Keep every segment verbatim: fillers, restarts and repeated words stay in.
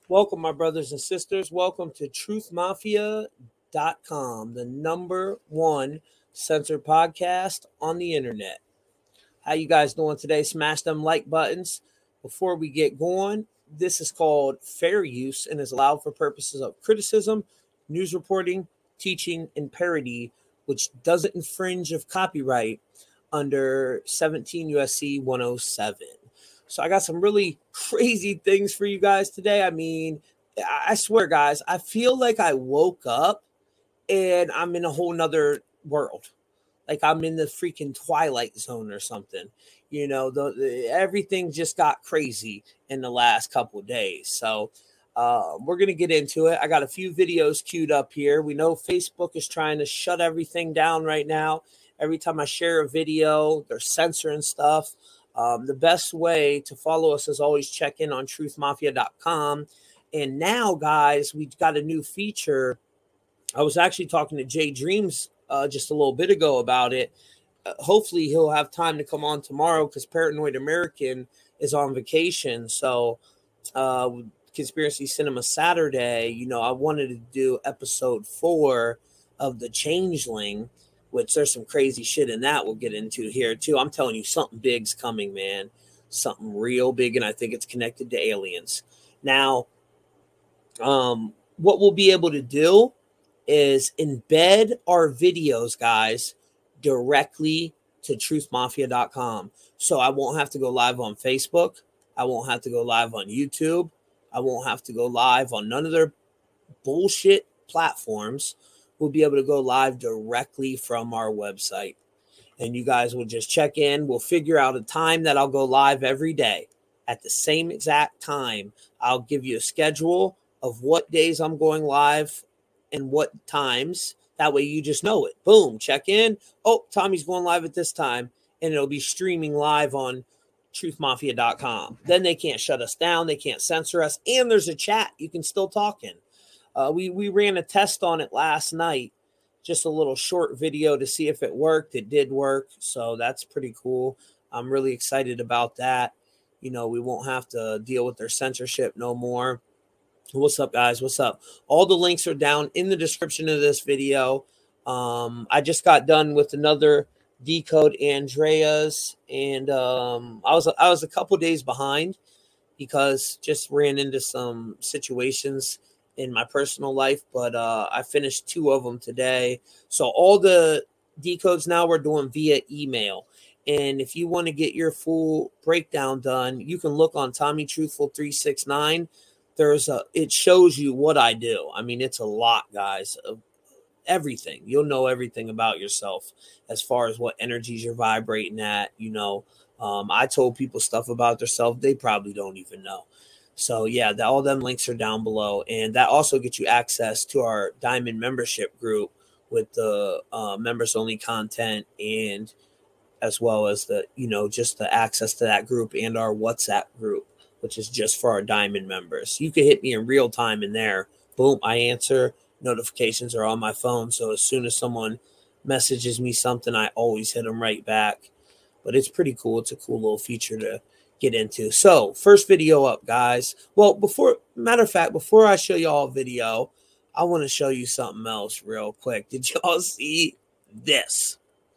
Welcome, my brothers and sisters. Welcome to truth mafia dot com, the number one censored podcast on the internet. How you guys doing today? Smash them like buttons. Before we get going, this is called fair use and is allowed for purposes of criticism, news reporting, teaching, and parody, which doesn't infringe of copyright under seventeen U S C one oh seven. So I got some really crazy things for you guys today. I mean, I swear, guys, I feel like I woke up and I'm in a whole nother world. Like I'm in the freaking Twilight Zone or something. You know, the, the everything just got crazy in the last couple of days. So uh, we're going to get into it. I got a few videos queued up here. We know Facebook is trying to shut everything down right now. Every time I share a video, they're censoring stuff. Um, the best way to follow us is always check in on truth mafia dot com. And now, guys, we've got a new feature. I was actually talking to Jay Dreams uh, just a little bit ago about it. Uh, hopefully, he'll have time to come on tomorrow because Paranoid American is on vacation. So, uh, Conspiracy Cinema Saturday, you know, I wanted to do episode four of The Changeling, which there's some crazy shit in that we'll get into here too. I'm telling you, something big's coming, man. Something real big, and I think it's connected to aliens. Now, um, what we'll be able to do is embed our videos, guys, directly to truth mafia dot com. So I won't have to go live on Facebook. I won't have to go live on YouTube. I won't have to go live on none of their bullshit platforms. We'll be able to go live directly from our website. And you guys will just check in. We'll figure out a time that I'll go live every day at the same exact time. I'll give you a schedule of what days I'm going live and what times. That way you just know it. Boom, check in. Oh, Tommy's going live at this time. And it'll be streaming live on truth mafia dot com. Then they can't shut us down. They can't censor us. And there's a chat. You can still talk in. Uh, we, we ran a test on it last night, just a little short video to see if it worked. It did work, so that's pretty cool. I'm really excited about that. You know, we won't have to deal with their censorship no more. What's up, guys? What's up? All the links are down in the description of this video. Um, I just got done with another Decode Andreas, and um, I was I was a couple days behind because just ran into some situations in my personal life, but uh, I finished two of them today. So all the decodes now we're doing via email. And if you want to get your full breakdown done, you can look on Tommy Truthful three six nine. There's a, it shows you what I do. I mean, it's a lot, guys, of everything. You'll know everything about yourself as far as what energies you're vibrating at. You know, um, I told people stuff about themselves they probably don't even know. So, yeah, the, all them links are down below. And that also gets you access to our Diamond membership group with the uh, members-only content and as well as the, you know, just the access to that group and our WhatsApp group, which is just for our Diamond members. You can hit me in real time in there. Boom, I answer. Notifications are on my phone. So as soon as someone messages me something, I always hit them right back. But it's pretty cool. It's a cool little feature to get into. So first video up, guys. Well, before, matter of fact, before I show y'all a video, I want to show you something else real quick. Did y'all see this?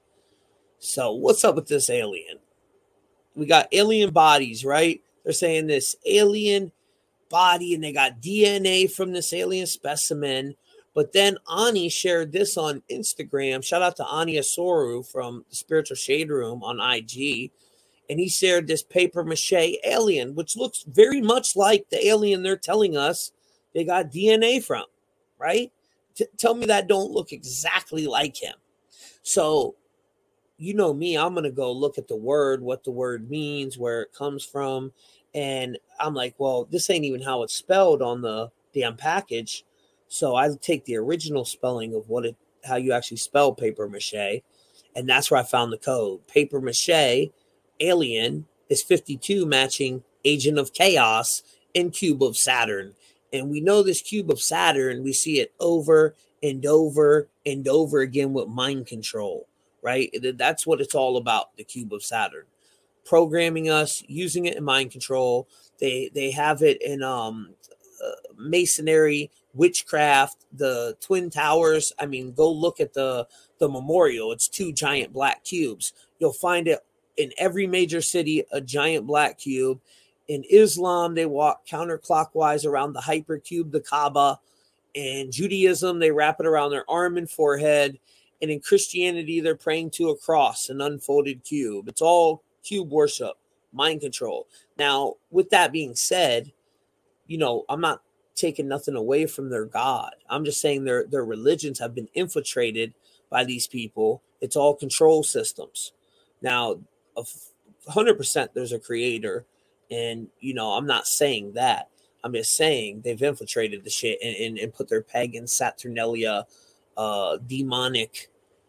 So what's up with this alien? We got alien bodies, right? They're saying this alien body and they got D N A from this alien specimen. But then Ani shared this on Instagram. Shout out to Ani Asoru from the Spiritual Shade Room on I G. And he shared this paper mache alien, which looks very much like the alien they're telling us they got D N A from, right? T- tell me that don't look exactly like him. So, you know me, I'm going to go look at the word, what the word means, where it comes from. And I'm like, well, this ain't even how it's spelled on the damn package. So I take the original spelling of what it, how you actually spell paper mache. And that's where I found the code. Paper mache alien is fifty-two, matching Agent of Chaos and Cube of Saturn. And we know this Cube of Saturn, we see it over and over and over again with mind control, right? That's what it's all about, the Cube of Saturn. Programming us, using it in mind control. They they have it in um, uh, masonry, witchcraft, the Twin Towers. I mean, go look at the, the memorial. It's two giant black cubes. You'll find it in every major city, a giant black cube. In Islam, they walk counterclockwise around the hypercube, the Kaaba. In Judaism, they wrap it around their arm and forehead. And in Christianity, they're praying to a cross, an unfolded cube. It's all cube worship, mind control. Now, with that being said, you know, I'm not taking nothing away from their God. I'm just saying their, their religions have been infiltrated by these people. It's all control systems. Now, one hundred percent there's a creator. And, you know, I'm not saying that. I'm just saying they've infiltrated the shit and, and, and put their pagan Saturnalia, uh, demonic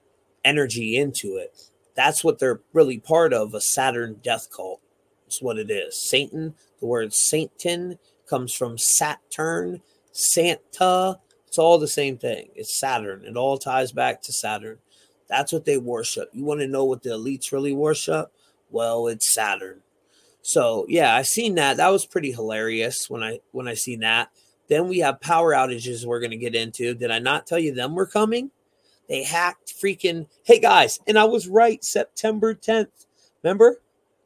energy into it. That's what they're really part of, a Saturn death cult. That's what it is. Satan, the word Satan comes from Saturn, Santa. It's all the same thing. It's Saturn. It all ties back to Saturn. That's what they worship. You want to know what the elites really worship? Well, it's Saturn. So yeah, I seen that. That was pretty hilarious when I when I seen that. Then we have power outages we're gonna get into. Did I not tell you them were coming? They hacked freaking, hey guys, and I was right, September tenth. Remember?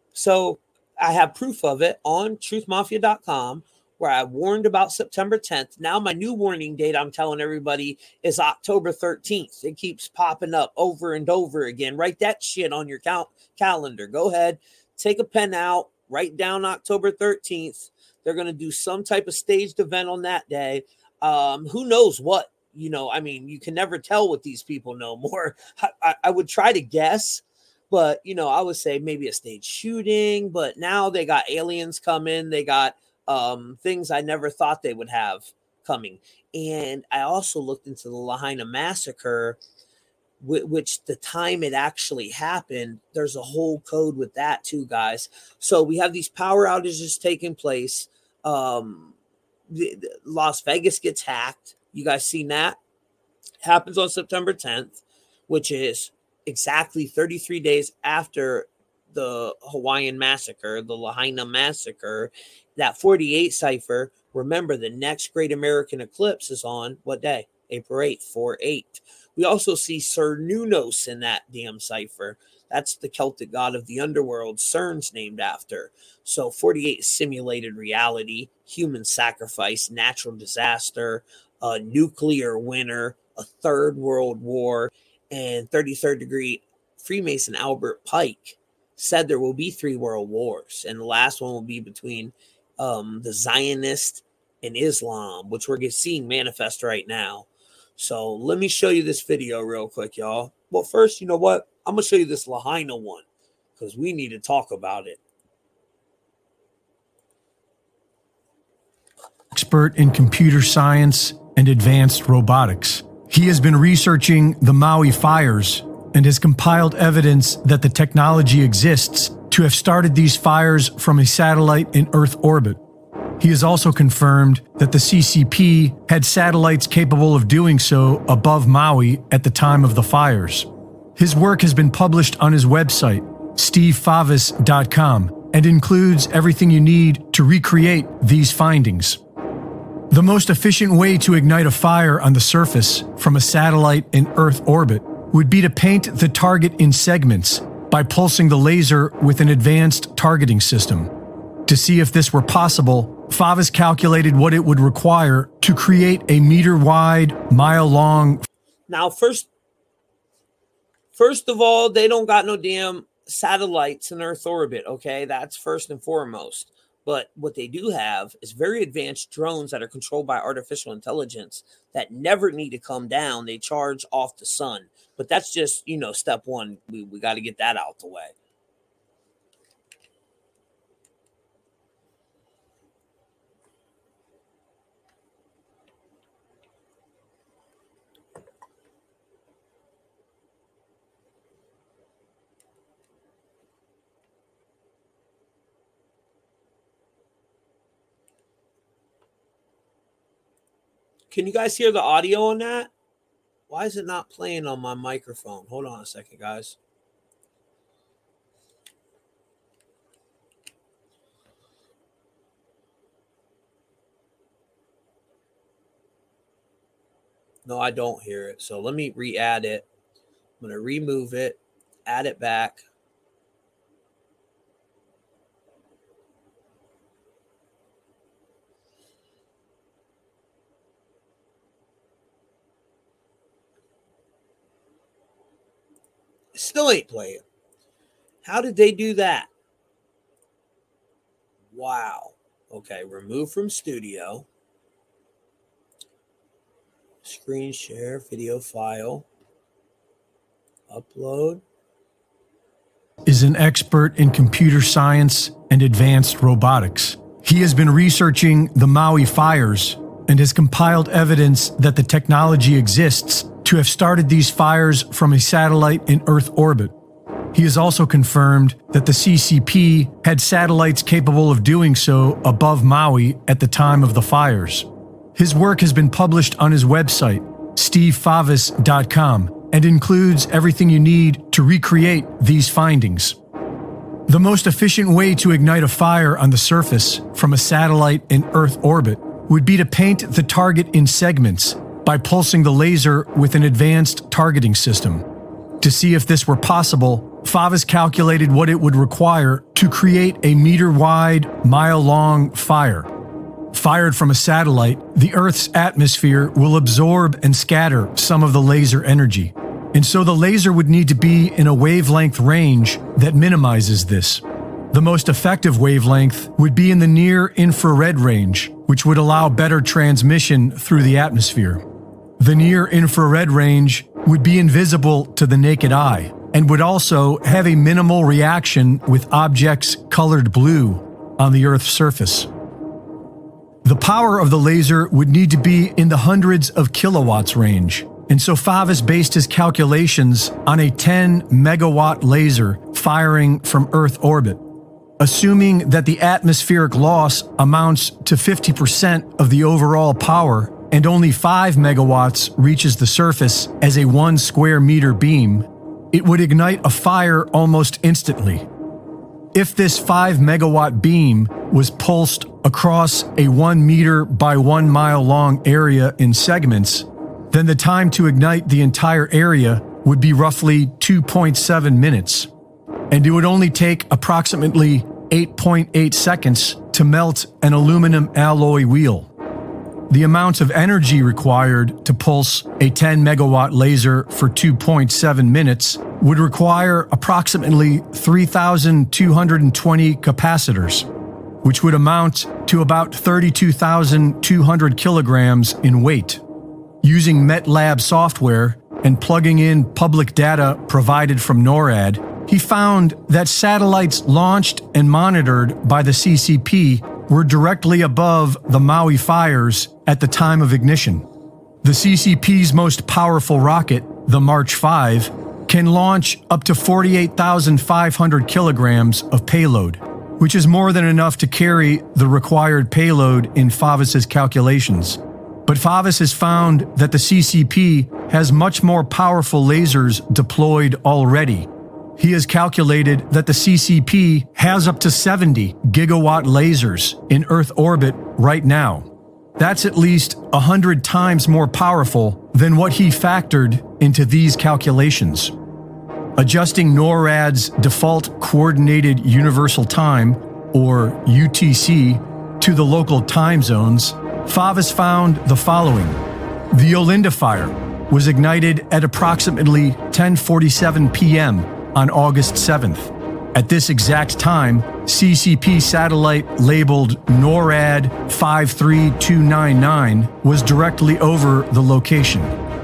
So I have proof of it on truth mafia dot com where I warned about September tenth. Now my new warning date I'm telling everybody is October thirteenth. It keeps popping up over and over again. Write that shit on your cal- calendar. Go ahead, take a pen out. Write down October thirteenth. They're going to do some type of staged event on that day. Um, who knows what? You know, I mean, you can never tell what these people know more. I, I, I would try to guess, but, you know, I would say maybe a stage shooting. But now they got aliens coming. They got um, things I never thought they would have coming. And I also looked into the Lahaina massacre, which the time it actually happened, there's a whole code with that too, guys. So we have these power outages taking place. Um, the, the Las Vegas gets hacked. You guys seen that? Happens on September tenth, which is exactly thirty-three days after the Hawaiian massacre, the Lahaina massacre. That forty-eight cipher, remember the next great American eclipse is on what day? April eighth, four eight. We also see Cernunnos in that damn cipher. That's the Celtic god of the underworld, CERN's named after. So forty-eight is simulated reality, human sacrifice, natural disaster, a nuclear winter, a third world war, and thirty-third degree Freemason Albert Pike said there will be three world wars. And the last one will be between um, the Zionists and Islam, which we're seeing manifest right now. So let me show you this video real quick, y'all. Well, first, you know what? I'm going to show you this Lahaina one because we need to talk about it. Expert in computer science and advanced robotics. He has been researching the Maui fires and has compiled evidence that the technology exists to have started these fires from a satellite in Earth orbit. He has also confirmed that the C C P had satellites capable of doing so above Maui at the time of the fires. His work has been published on his website, steve favis dot com, and includes everything you need to recreate these findings. The most efficient way to ignite a fire on the surface from a satellite in Earth orbit would be to paint the target in segments by pulsing the laser with an advanced targeting system. To see if this were possible, Favis calculated what it would require to create a meter-wide, mile-long... Now, first, first of all, they don't got no damn satellites in Earth orbit, okay? That's first and foremost. But what they do have is very advanced drones that are controlled by artificial intelligence that never need to come down. They charge off the sun. But that's just, you know, step one. We, we got to get that out the way. Can you guys hear the audio on that? Why is it not playing on my microphone? Hold on a second, guys. No, I don't hear it. So let me re-add it. I'm going to remove it, add it back. Still ain't playing. How did they do that? Wow. Okay, remove from studio. Screen share, video file. Upload. Is an expert in computer science and advanced robotics. He has been researching the Maui fires and has compiled evidence that the technology exists to have started these fires from a satellite in Earth orbit. He has also confirmed that the C C P had satellites capable of doing so above Maui at the time of the fires. His work has been published on his website, steve favis dot com, and includes everything you need to recreate these findings. The most efficient way to ignite a fire on the surface from a satellite in Earth orbit would be to paint the target in segments by pulsing the laser with an advanced targeting system. To see if this were possible, Favis calculated what it would require to create a meter-wide, mile-long fire. Fired from a satellite, the Earth's atmosphere will absorb and scatter some of the laser energy, and so the laser would need to be in a wavelength range that minimizes this. The most effective wavelength would be in the near-infrared range, which would allow better transmission through the atmosphere. The near-infrared range would be invisible to the naked eye and would also have a minimal reaction with objects colored blue on the Earth's surface. The power of the laser would need to be in the hundreds of kilowatts range, and so Favis based his calculations on a ten megawatt laser firing from Earth orbit. Assuming that the atmospheric loss amounts to fifty percent of the overall power and only five megawatts reaches the surface as a one square meter beam, it would ignite a fire almost instantly. If this five megawatt beam was pulsed across a one meter by one mile long area in segments, then the time to ignite the entire area would be roughly two point seven minutes, and it would only take approximately eight point eight seconds to melt an aluminum alloy wheel. The amount of energy required to pulse a ten megawatt laser for two point seven minutes would require approximately three thousand two hundred twenty capacitors, which would amount to about thirty-two thousand two hundred kilograms in weight. Using MetLab software and plugging in public data provided from NORAD, he found that satellites launched and monitored by the C C P were directly above the Maui fires at the time of ignition. The C C P's most powerful rocket, the March five, can launch up to forty-eight thousand five hundred kilograms of payload, which is more than enough to carry the required payload in Favis's calculations. But Favis has found that the C C P has much more powerful lasers deployed already. He has calculated that the C C P has up to seventy gigawatt lasers in Earth orbit right now. That's at least one hundred times more powerful than what he factored into these calculations. Adjusting NORAD's default Coordinated Universal Time, or U T C, to the local time zones, Favis found the following. The Olinda fire was ignited at approximately ten forty-seven p m on August seventh. At this exact time, C C P satellite labeled NORAD five three two nine nine was directly over the location.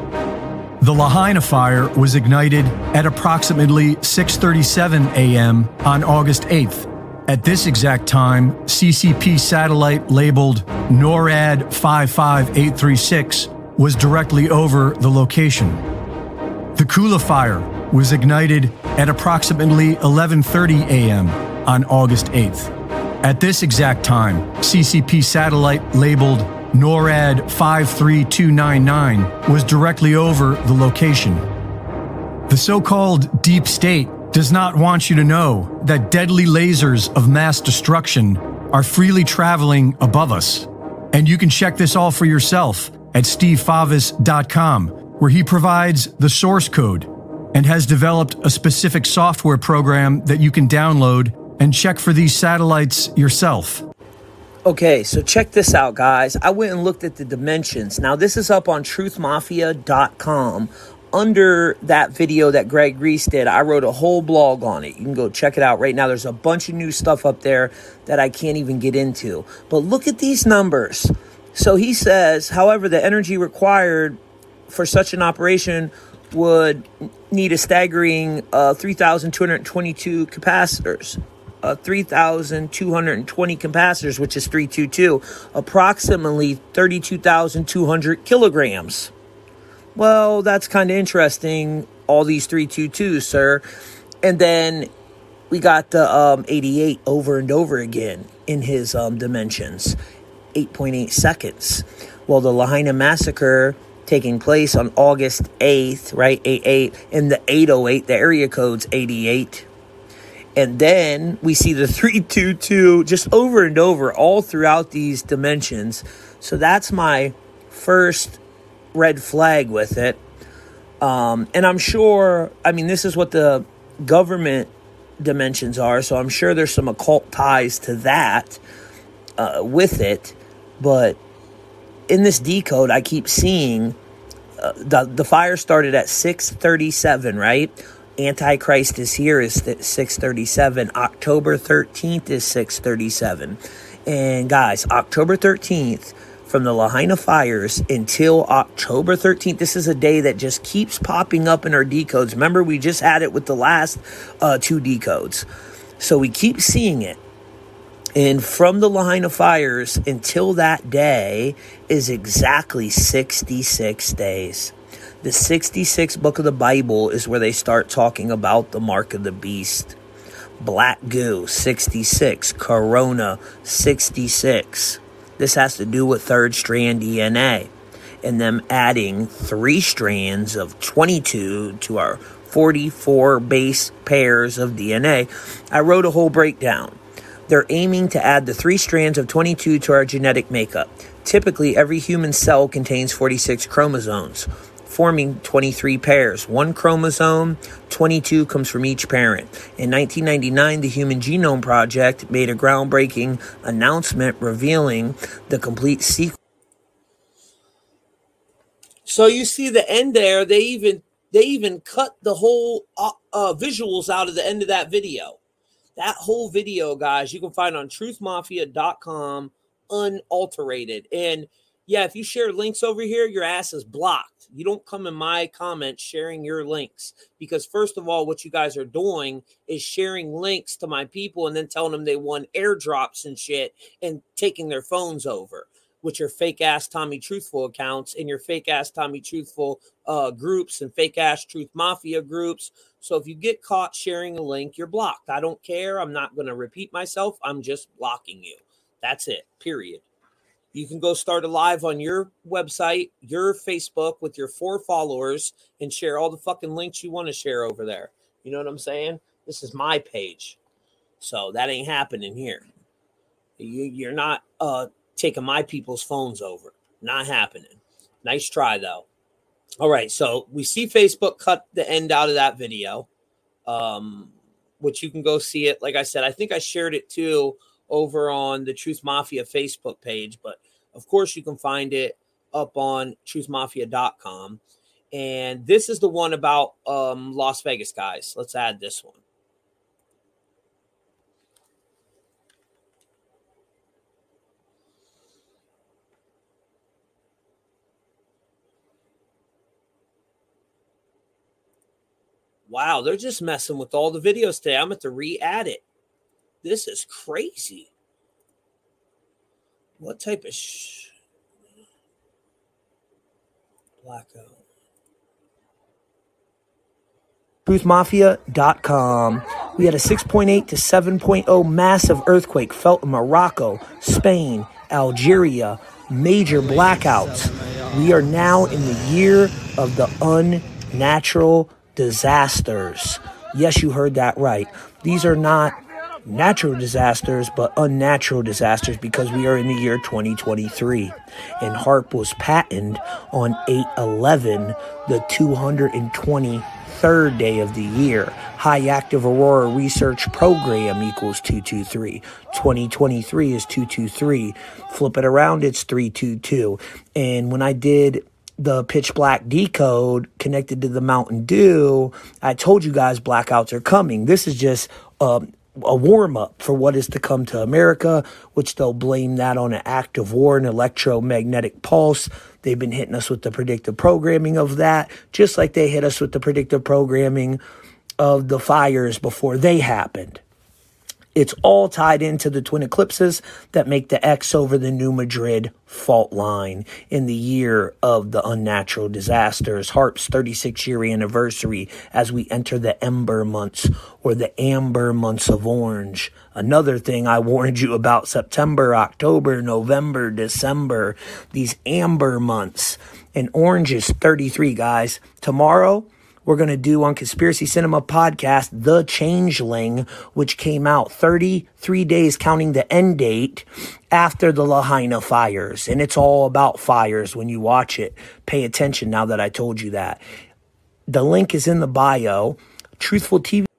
The Lahaina fire was ignited at approximately six thirty-seven a m on August eighth. At this exact time, C C P satellite labeled NORAD five five eight three six was directly over the location. The Kula fire was ignited at approximately eleven thirty a m on August eighth. At this exact time, C C P satellite labeled NORAD five three two nine nine was directly over the location. The so-called deep state does not want you to know that deadly lasers of mass destruction are freely traveling above us. And you can check this all for yourself at steve favas dot com, where he provides the source code and has developed a specific software program that you can download and check for these satellites yourself. Okay, so check this out, guys. I went and looked at the dimensions. Now, this is up on truth mafia dot com. Under that video that Greg Reese did, I wrote a whole blog on it. You can go check it out right now. There's a bunch of new stuff up there that I can't even get into. But look at these numbers. So he says, however, the energy required for such an operation would need a staggering uh, three thousand two hundred twenty-two capacitors. Uh, three thousand two hundred twenty capacitors, which is three twenty-two, approximately thirty-two thousand two hundred kilograms. Well, that's kind of interesting, all these three twenty-twos, sir. And then we got the um, eighty-eight over and over again in his um, dimensions, eight point eight seconds. Well, the Lahaina massacre taking place on August eighth, right, eight eight, and the eight oh eight, the area code's eighty-eight. And then we see the three twenty-two just over and over all throughout these dimensions. So that's my first red flag with it. Um, and I'm sure, I mean, this is what the government dimensions are. So I'm sure there's some occult ties to that uh, with it. But in this decode, I keep seeing uh, the, the fire started at six thirty-seven, right? Antichrist is here is six thirty-seven. October thirteenth is six thirty-seven. And guys, October thirteenth, from the Lahaina fires until October thirteenth, this is a day that just keeps popping up in our decodes. Remember, we just had it with the last uh, two decodes. So we keep seeing it. And from the Lahaina fires until that day is exactly sixty-six days. The sixty-sixth book of the Bible is where they start talking about the mark of the beast. Black goo, sixty-six. Corona, sixty-six. This has to do with third strand D N A. And them adding three strands of twenty-two to our forty-four base pairs of D N A. I wrote a whole breakdown. They're aiming to add the three strands of twenty-two to our genetic makeup. Typically, every human cell contains forty-six chromosomes, forming twenty-three pairs. One chromosome, twenty-two comes from each parent. In nineteen ninety-nine, the Human Genome Project made a groundbreaking announcement revealing the complete sequence. So you see the end there, they even they even cut the whole uh, uh, visuals out of the end of that video. That whole video, guys, you can find on truth mafia dot com unalterated. And yeah, if you share links over here, your ass is blocked. You don't come in my comments sharing your links. Because first of all, what you guys are doing is sharing links to my people and then telling them they won airdrops and shit and taking their phones over with your fake-ass Tommy Truthful accounts and your fake-ass Tommy Truthful uh, groups and fake-ass Truth Mafia groups. So if you get caught sharing a link, you're blocked. I don't care. I'm not going to repeat myself. I'm just blocking you. That's it, period. You can go start a live on your website, your Facebook with your four followers and share all the fucking links you want to share over there. You know what I'm saying? This is my page. So that ain't happening here. You, you're not uh, taking my people's phones over. Not happening. Nice try, though. All right, so we see Facebook cut the end out of that video, um, which you can go see it. Like I said, I think I shared it too over on the Truth Mafia Facebook page, but of course you can find it up on truth mafia dot com. And this is the one about um, Las Vegas, guys. Let's add this one. Wow, they're just messing with all the videos today. I'm going to re-add it. This is crazy. What type of sh... Blackout. truth mafia dot com. We had a six point eight to seven point oh massive earthquake felt in Morocco, Spain, Algeria, major blackouts. We are now in the year of the unnatural disasters. Yes, you heard that right. These are not natural disasters, but unnatural disasters because we are in the year twenty twenty-three. And HAARP was patented on eight eleven, the two hundred twenty-third day of the year. High Active Aurora Research Program equals two two three. twenty twenty-three is two two three. Flip it around, it's three two two. And when I did the pitch black decode connected to the Mountain Dew, I told you guys blackouts are coming. This is just um, a warm-up for what is to come to America, which they'll blame that on an active war, an electromagnetic pulse. They've been hitting us with the predictive programming of that, just like they hit us with the predictive programming of the fires before they happened. It's all tied into the twin eclipses that make the X over the New Madrid fault line in the year of the unnatural disasters. HAARP's thirty-six year anniversary as we enter the ember months or the amber months of orange. Another thing I warned you about: September, October, November, December, these amber months. And orange is thirty-three, guys. Tomorrow, we're going to do on Conspiracy Cinema Podcast, The Changeling, which came out thirty-three days counting the end date after the Lahaina fires. And it's all about fires when you watch it. Pay attention now that I told you that. The link is in the bio. Truthful T V.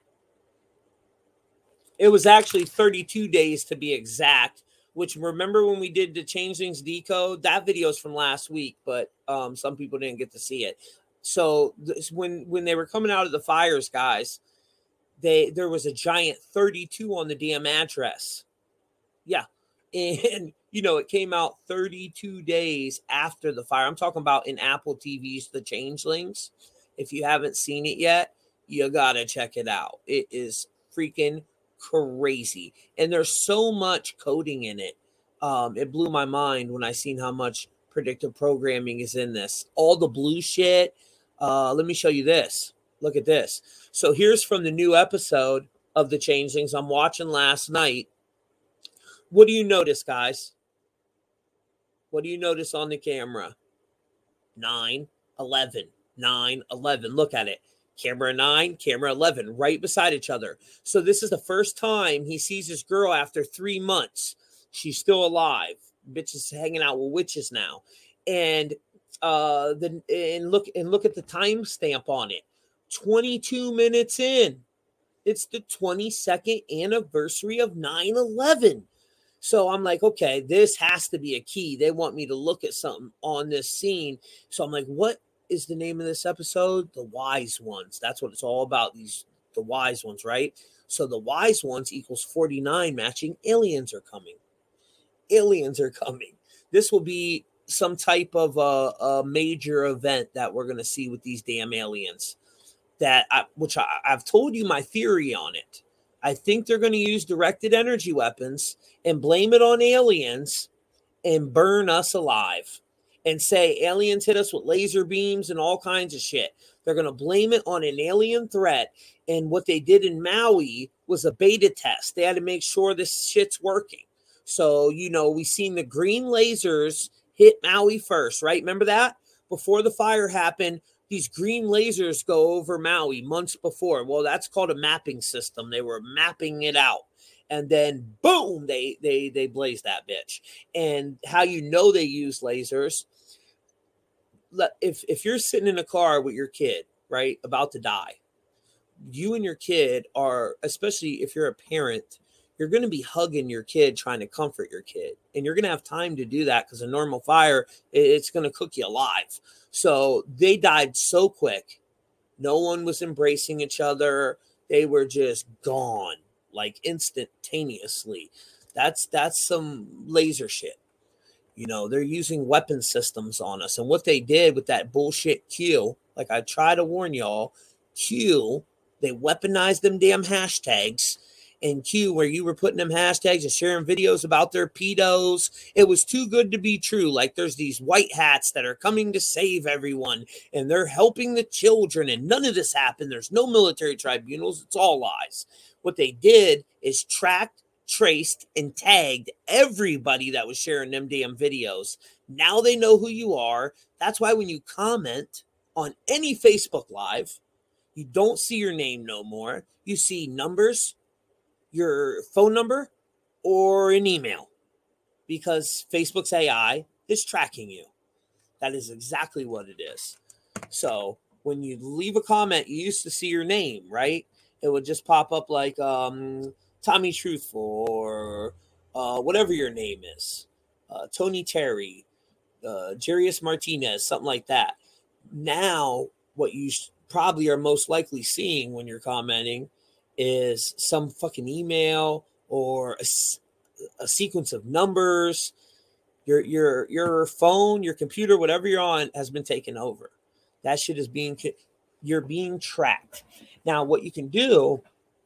It was actually thirty-two days to be exact, which, remember when we did the Changelings Decode? That video is from last week, but um, some people didn't get to see it. So this, when when they were coming out of the fires, guys, they there was a giant thirty-two on the damn address. Yeah. And, you know, it came out thirty-two days after the fire. I'm talking about in Apple T V's The Changelings. If you haven't seen it yet, you got to check it out. It is freaking crazy. And there's so much coding in it. Um, it blew my mind when I seen how much predictive programming is in this. All the blue shit. Uh, let me show you this. Look at this. So here's from the new episode of The Changelings I'm watching last night. What do you notice, guys? What do you notice on the camera? nine, eleven, nine, eleven. Look at it. Camera nine, camera eleven, right beside each other. So this is the first time he sees this girl after three months. She's still alive. Bitch is hanging out with witches now. And uh the and look and look at the timestamp on it. twenty-two minutes in. It's the twenty-second anniversary of nine eleven. So I'm like, okay, this has to be a key. They want me to look at something on this scene. So I'm like, what is the name of this episode? The Wise Ones. That's what it's all about. These the wise ones, right? So the wise ones equals forty-nine, matching aliens are coming. Aliens are coming. This will be some type of a, a major event that we're going to see with these damn aliens. That I, which I, I've told you my theory on it. I think they're going to use directed energy weapons and blame it on aliens and burn us alive and say aliens hit us with laser beams and all kinds of shit. They're going to blame it on an alien threat. And what they did in Maui was a beta test. They had to make sure this shit's working. So, you know, we seen the green lasers hit Maui first, right? Remember that? Before the fire happened, these green lasers go over Maui months before. Well, that's called a mapping system. They were mapping it out. And then, boom, they they they blazed that bitch. And how you know they use lasers, if, if you're sitting in a car with your kid, right, about to die, you and your kid are, especially if you're a parent, you're going to be hugging your kid, trying to comfort your kid. And you're going to have time to do that because a normal fire, it's going to cook you alive. So they died so quick. No one was embracing each other. They were just gone, like instantaneously. That's that's some laser shit. You know, they're using weapon systems on us. And what they did with that bullshit Q, like I try to warn y'all, Q, they weaponized them damn hashtags. And Q, where you were putting them hashtags and sharing videos about their pedos. It was too good to be true. Like there's these white hats that are coming to save everyone and they're helping the children and none of this happened. There's no military tribunals. It's all lies. What they did is tracked, traced, and tagged everybody that was sharing them damn videos. Now they know who you are. That's why when you comment on any Facebook Live, you don't see your name no more. You see numbers, your phone number or an email, because Facebook's A I is tracking you. That is exactly what it is. So when you leave a comment, you used to see your name, right? It would just pop up like um, Tommy Truthful or uh, whatever your name is, uh, Tony Terry, uh, Jarius Martinez, something like that. Now, what you probably are most likely seeing when you're commenting is some fucking email or a, a sequence of numbers. Your your your phone, your computer, whatever you're on, has been taken over. That shit is being, you're being tracked. Now, what you can do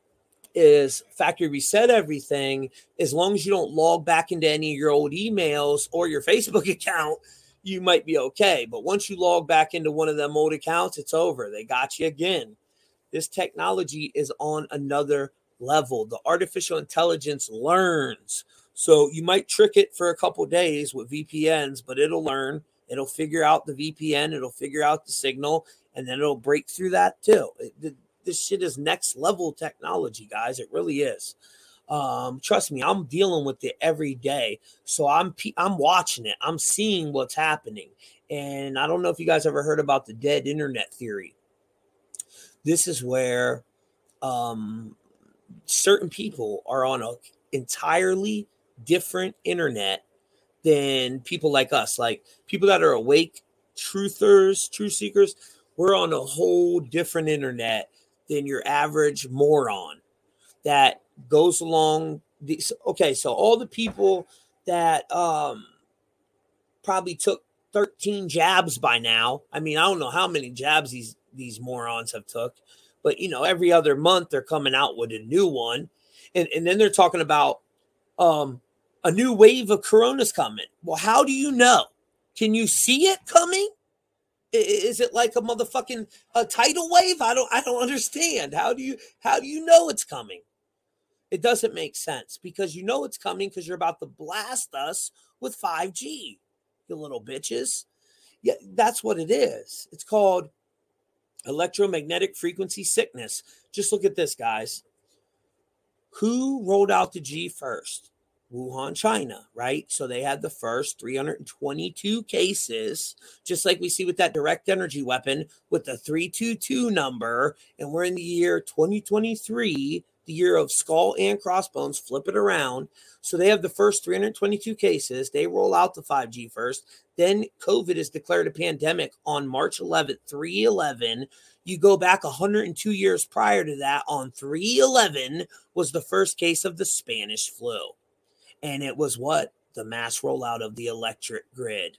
is factory reset everything. As long as you don't log back into any of your old emails or your Facebook account, you might be okay. But once you log back into one of them old accounts, it's over. They got you again. This technology is on another level. The artificial intelligence learns. So you might trick it for a couple days with V P Ns, but it'll learn. It'll figure out the V P N. It'll figure out the signal, and then it'll break through that too. It, this shit is next level technology, guys. It really is. Um, trust me, I'm dealing with it every day. So I'm I'm watching it. I'm seeing what's happening. And I don't know if you guys ever heard about the dead internet theory. This is where um, certain people are on an entirely different internet than people like us. Like people that are awake, truthers, truth seekers, we're on a whole different internet than your average moron that goes along these. Okay, so all the people that um, probably took thirteen jabs by now. I mean, I don't know how many jabs these these morons have took, but you know, every other month they're coming out with a new one, and and then they're talking about um, a new wave of corona's coming. Well, how do you know? Can you see it coming? Is it like a motherfucking a tidal wave? I don't I don't understand. How do you how do you know it's coming? It doesn't make sense, because you know it's coming because you're about to blast us with five G, you little bitches. Yeah, that's what it is. It's called electromagnetic frequency sickness. Just look at this, guys. Who rolled out the G first? Wuhan, China, right? So they had the first three hundred twenty-two cases, just like we see with that direct energy weapon with the three two two number. And we're in the year twenty twenty-three, the year of skull and crossbones. Flip it around. So they have the first three hundred twenty-two cases. They roll out the five G first. Then COVID is declared a pandemic on March eleventh, three eleven. You go back one hundred two years prior to that, on three eleven was the first case of the Spanish flu. And it was what? The mass rollout of the electric grid.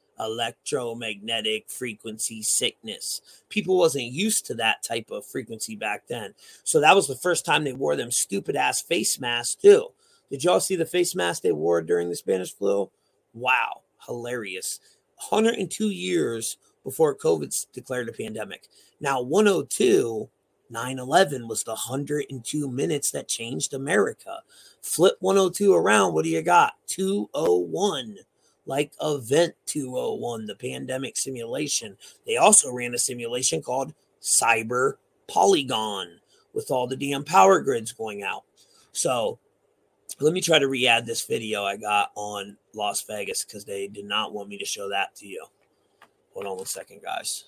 Electromagnetic frequency sickness. People wasn't used to that type of frequency back then. So that was the first time they wore them stupid ass face masks too. Did y'all see the face mask they wore during the Spanish flu? Wow. Hilarious. one hundred two years before COVID's declared a pandemic. Now, one oh two, nine eleven was the one hundred two minutes that changed America. Flip one oh two around. What do you got? two oh one. Like Event two oh one, the pandemic simulation. They also ran a simulation called Cyber Polygon with all the damn power grids going out. So let me try to re-add this video I got on Las Vegas, because they did not want me to show that to you. Hold on one second, guys.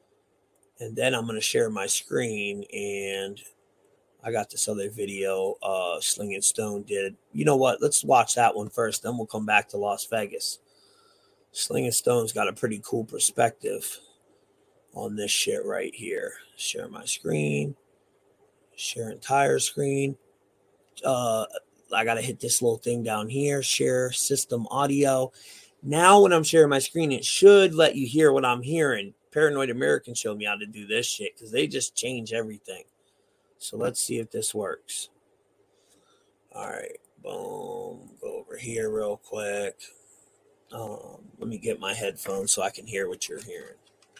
And then I'm going to share my screen, and I got this other video uh, Sling and Stone did. You know what? Let's watch that one first, then we'll come back to Las Vegas. Sling and Stone's got a pretty cool perspective on this shit right here. Share my screen. Share entire screen. Uh, I got to hit this little thing down here. Share system audio. Now when I'm sharing my screen, it should let you hear what I'm hearing. Paranoid American showed me how to do this shit, because they just change everything. So let's see if this works. All right. Boom. Go over here real quick. Um, let me get my headphones so I can hear what you're hearing.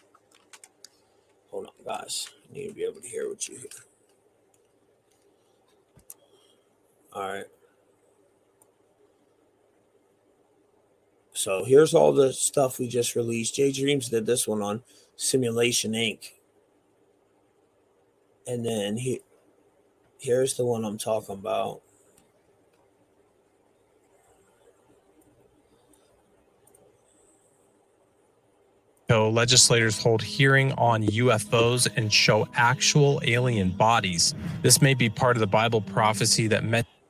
Hold on, guys. I need to be able to hear what you hear. All right. So here's all the stuff we just released. J Dreams did this one on Simulation Incorporated. And then he, here's the one I'm talking about. So legislators hold hearing on U F Os and show actual alien bodies. This may be part of the Bible prophecy that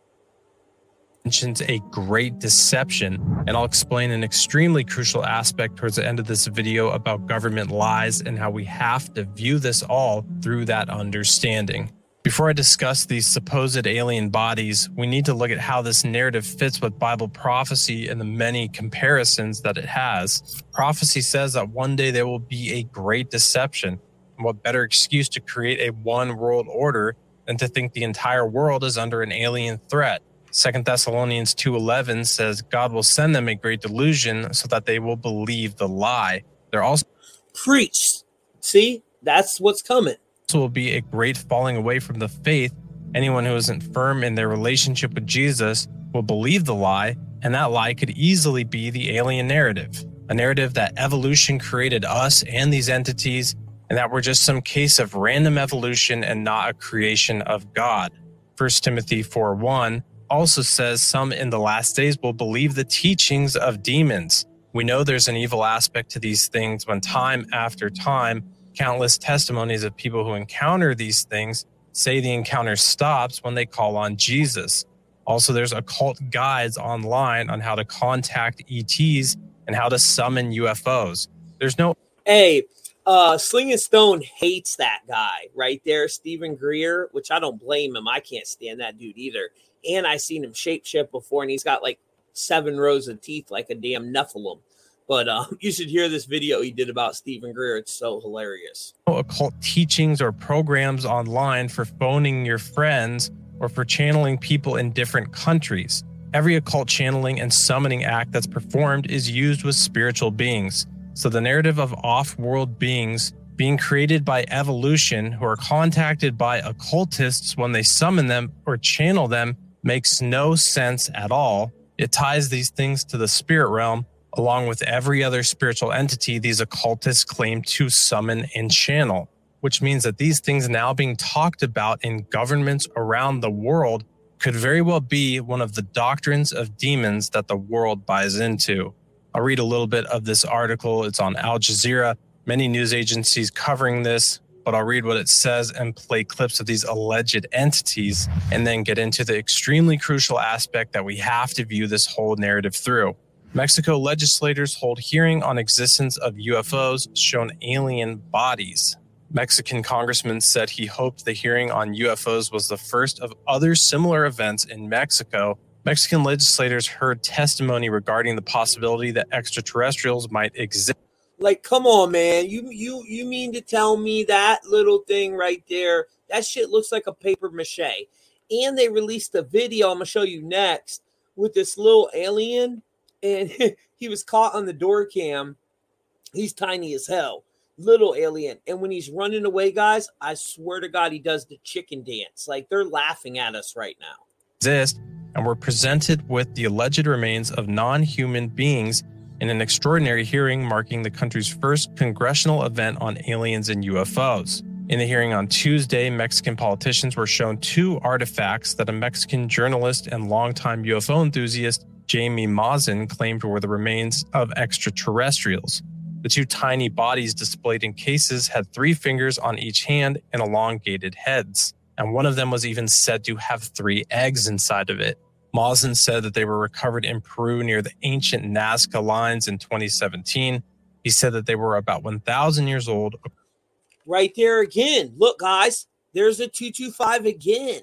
mentions a great deception, and I'll explain an extremely crucial aspect towards the end of this video about government lies and how we have to view this all through that understanding. Before I discuss these supposed alien bodies, we need to look at how this narrative fits with Bible prophecy and the many comparisons that it has. Prophecy says that one day there will be a great deception. And what better excuse to create a one world order than to think the entire world is under an alien threat? Second Thessalonians two eleven says God will send them a great delusion so that they will believe the lie. They're also Preach. See, that's what's coming. will be a great falling away from the faith. Anyone who isn't firm in their relationship with Jesus will believe the lie, and that lie could easily be the alien narrative, a narrative that evolution created us and these entities, and that we're just some case of random evolution and not a creation of God. First Timothy four one also says some in the last days will believe the teachings of demons. We know there's an evil aspect to these things when time after time countless testimonies of people who encounter these things say the encounter stops when they call on Jesus. Also, there's occult guides online on how to contact E Ts and how to summon U F Os. There's no... Hey, uh, Sling and Stone hates that guy right there, Stephen Greer, which I don't blame him. I can't stand that dude either. And I seen him shapeshift before, and he's got like seven rows of teeth like a damn Nephilim. But um, you should hear this video he did about Stephen Greer. It's so hilarious. Occult teachings or programs online for phoning your friends or for channeling people in different countries. Every occult channeling and summoning act that's performed is used with spiritual beings. So the narrative of off-world beings being created by evolution who are contacted by occultists when they summon them or channel them makes no sense at all. It ties these things to the spirit realm, along with every other spiritual entity these occultists claim to summon and channel, which means that these things now being talked about in governments around the world could very well be one of the doctrines of demons that the world buys into. I'll read a little bit of this article. It's on Al Jazeera, many news agencies covering this, but I'll read what it says and play clips of these alleged entities and then get into the extremely crucial aspect that we have to view this whole narrative through. Mexico legislators hold hearing on existence of U F Os shown alien bodies. Mexican congressman said he hoped the hearing on U F Os was the first of other similar events in Mexico. Mexican legislators heard testimony regarding the possibility that extraterrestrials might exist. Like, come on, man. You you you mean to tell me that little thing right there, that shit looks like a paper mache. And they released a video I'm going to show you next with this little alien. And he was caught on the door cam. He's tiny as hell. Little alien. And when he's running away, guys, I swear to God, he does the chicken dance. Like, they're laughing at us right now. Exist, and were presented with the alleged remains of non-human beings in an extraordinary hearing marking the country's first congressional event on aliens and U F Os. In the hearing on Tuesday, Mexican politicians were shown two artifacts that a Mexican journalist and longtime U F O enthusiast Jamie Maussan claimed were the remains of extraterrestrials. The two tiny bodies displayed in cases had three fingers on each hand and elongated heads, and one of them was even said to have three eggs inside of it. Maussan said that they were recovered in Peru near the ancient Nazca lines in twenty seventeen. He said that they were about one thousand years old. Right there again. Look, guys, there's a two two five again.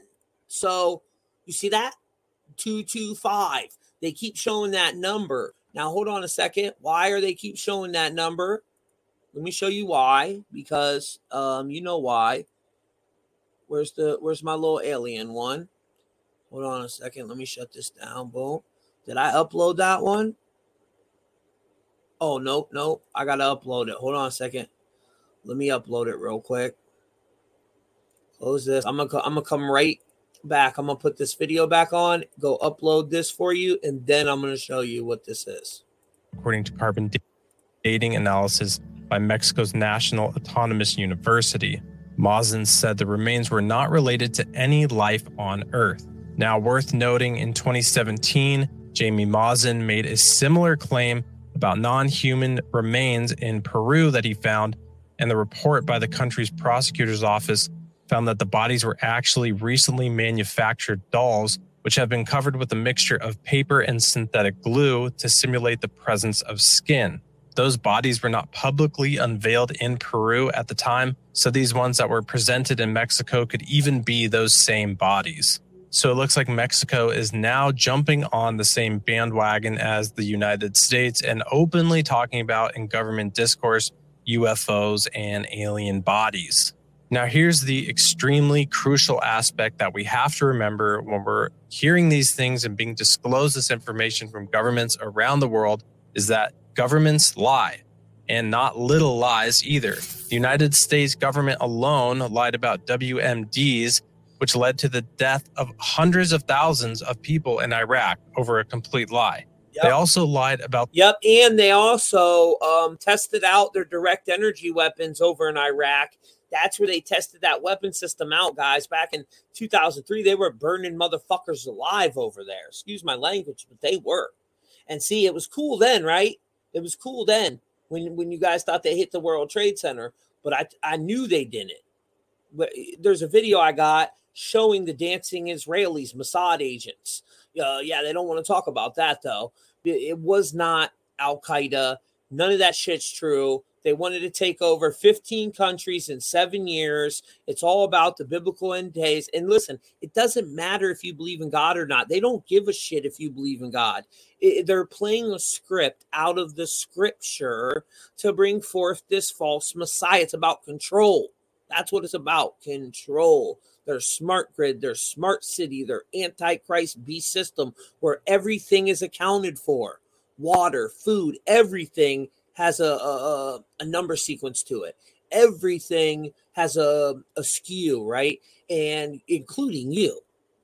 So, you see that? two two five. They keep showing that number. Now, hold on a second. Why are they keep showing that number? Let me show you why. Because um, you know why. Where's the where's my little alien one? Hold on a second. Let me shut this down. Boom. Did I upload that one? Oh, nope, nope. I got to upload it. Hold on a second. Let me upload it real quick. Close this. I'm going to I'm going to come right back. I'm going to put this video back on, go upload this for you, and then I'm going to show you what this is. According to carbon dating analysis by Mexico's National Autonomous University, Maussan said the remains were not related to any life on Earth. Now, worth noting, in twenty seventeen, Jamie Maussan made a similar claim about non-human remains in Peru that he found, and the report by the country's prosecutor's office found that the bodies were actually recently manufactured dolls, which have been covered with a mixture of paper and synthetic glue to simulate the presence of skin. Those bodies were not publicly unveiled in Peru at the time, so these ones that were presented in Mexico could even be those same bodies. So it looks like Mexico is now jumping on the same bandwagon as the United States and openly talking about in government discourse U F Os and alien bodies. Now, here's the extremely crucial aspect that we have to remember when we're hearing these things and being disclosed this information from governments around the world is that governments lie, and not little lies either. The United States government alone lied about W M Ds, which led to the death of hundreds of thousands of people in Iraq over a complete lie. Yep. They also lied about... Yep, and they also um, tested out their direct energy weapons over in Iraq. That's where they tested that weapon system out, guys. Back in two thousand three, they were burning motherfuckers alive over there. Excuse my language, but they were. And see, it was cool then, right? It was cool then when, when you guys thought they hit the World Trade Center, but I, I knew they didn't. But there's a video I got showing the dancing Israelis, Mossad agents. Uh, yeah, they don't want to talk about that, though. It was not Al-Qaeda. None of that shit's true. They wanted to take over fifteen countries in seven years. It's all about the biblical end days. And listen, it doesn't matter if you believe in God or not. They don't give a shit if you believe in God. It, they're playing a script out of the scripture to bring forth this false Messiah. It's about control. That's what it's about, control. Their smart grid, their smart city, their antichrist beast system where everything is accounted for. Water, food, everything has a, a, a number sequence to it. Everything has a, a skew, right? And including you.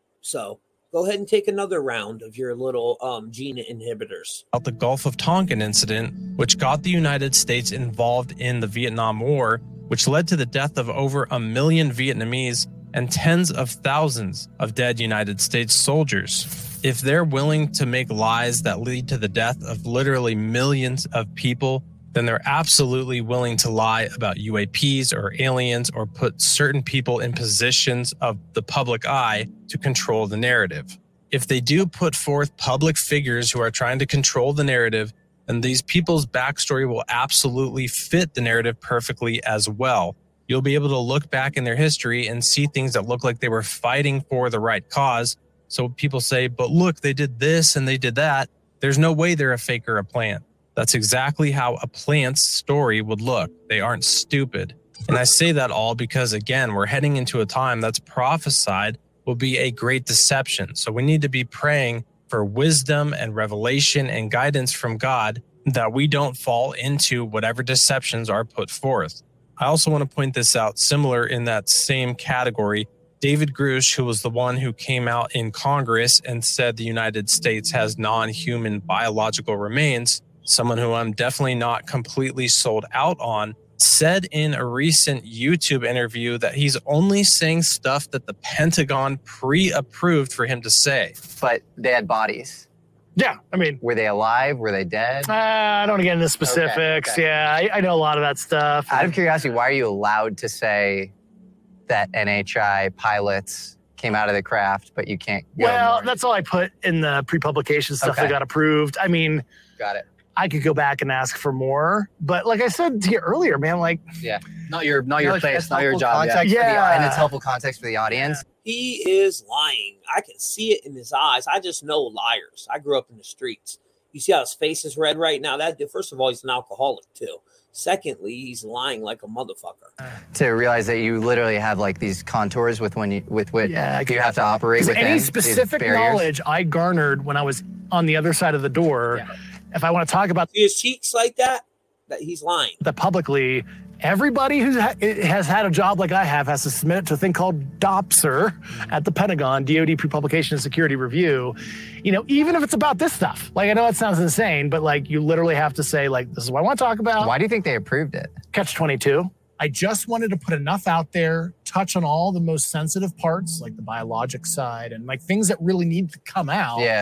So go ahead and take another round of your little um, gene inhibitors. About the Gulf of Tonkin incident, which got the United States involved in the Vietnam War, which led to the death of over a million Vietnamese and tens of thousands of dead United States soldiers. If they're willing to make lies that lead to the death of literally millions of people, then they're absolutely willing to lie about U A Ps or aliens or put certain people in positions of the public eye to control the narrative. If they do put forth public figures who are trying to control the narrative, then these people's backstory will absolutely fit the narrative perfectly as well. You'll be able to look back in their history and see things that look like they were fighting for the right cause. So people say, but look, they did this and they did that. There's no way they're a fake or a plant. That's exactly how a plant's story would look. They aren't stupid. And I say that all because, again, we're heading into a time that's prophesied will be a great deception. So we need to be praying for wisdom and revelation and guidance from God that we don't fall into whatever deceptions are put forth. I also want to point this out, similar in that same category. David Grush, who was the one who came out in Congress and said the United States has non-human biological remains, someone who I'm definitely not completely sold out on, said in a recent YouTube interview that he's only saying stuff that the Pentagon pre-approved for him to say. But they had bodies. Yeah, I mean, were they alive? Were they dead? Uh, I don't get into specifics. Okay, okay. Yeah, I, I know a lot of that stuff. Out of curiosity, why are you allowed to say that N H I pilots came out of the craft, but you can't go Well, more? That's all I put in the pre-publication stuff Okay. that got approved. I mean, got it. I could go back and ask for more, but like I said to you earlier, man, like Yeah, not your not your No, place, it's not your helpful job. Yeah. context For the- Yeah. and it's helpful context for the audience. He is lying. I can see it in his eyes. I just know liars. I grew up in the streets. You see how his face is red right now? That first of all, he's an alcoholic too. Secondly, he's lying like a motherfucker. To realize that you literally have like these contours with when you with which Yeah, you have to operate with any specific knowledge I garnered when I was on the other side of the door, Yeah. if I want to talk about See his cheeks like that? That he's lying. that publicly, everybody who ha- has had a job like I have has to submit it to a thing called DOPSR at the Pentagon, D O D Pre-Publication and Security Review. You know, even if it's about this stuff, like I know it sounds insane, but like you literally have to say like, this is what I want to talk about. Why do you think they approved it? Catch twenty-two. I just wanted to put enough out there, touch on all the most sensitive parts, like the biologic side and like things that really need to come out. Yeah.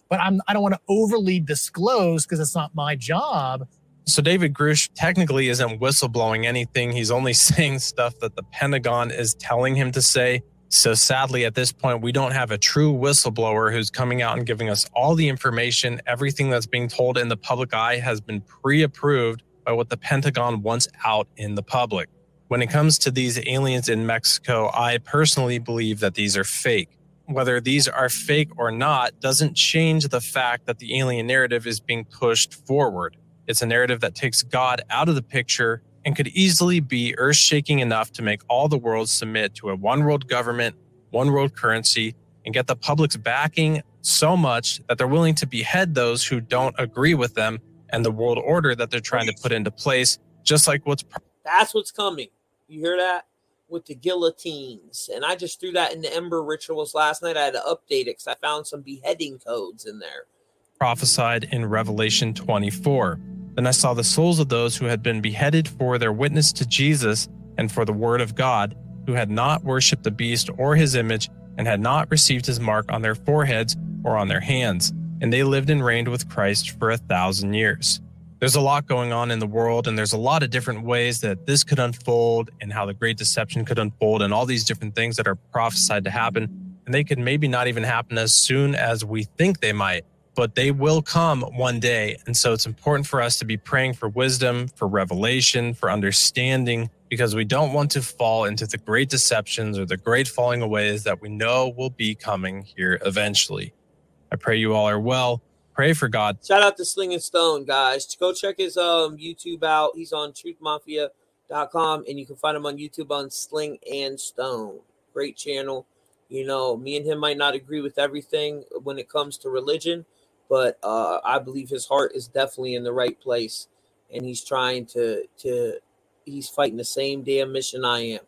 but I'm I don't want to overly disclose because it's not my job. So David Grush technically isn't whistleblowing anything. He's only saying stuff that the Pentagon is telling him to say. So sadly, at this point, we don't have a true whistleblower who's coming out and giving us all the information. Everything that's being told in the public eye has been pre-approved by what the Pentagon wants out in the public. When it comes to these aliens in Mexico, I personally believe that these are fake. Whether these are fake or not doesn't change the fact that the alien narrative is being pushed forward. It's a narrative that takes God out of the picture and could easily be earth-shaking enough to make all the world submit to a one-world government, one-world currency, and get the public's backing so much that they're willing to behead those who don't agree with them and the world order that they're trying to put into place, just like what's... That's what's coming. You hear that? With the guillotines. And I just threw that in the Ember rituals last night. I had to update it because I found some beheading codes in there. Prophesied in Revelation twenty-four. Then I saw the souls of those who had been beheaded for their witness to Jesus and for the word of God, who had not worshipped the beast or his image, and had not received his mark on their foreheads or on their hands. And they lived and reigned with Christ for a thousand years. There's a lot going on in the world, and there's a lot of different ways that this could unfold and how the Great Deception could unfold and all these different things that are prophesied to happen. And they could maybe not even happen as soon as we think they might, but they will come one day. And so it's important for us to be praying for wisdom, for revelation, for understanding, because we don't want to fall into the great deceptions or the great falling aways that we know will be coming here eventually. I pray you all are well. Pray for God. Shout out to Sling and Stone, guys. Go check his um YouTube out. He's on truth mafia dot com, and you can find him on YouTube on Sling and Stone. Great channel. You know, me and him might not agree with everything when it comes to religion, but uh, I believe his heart is definitely in the right place, and he's trying to to he's fighting the same damn mission I am.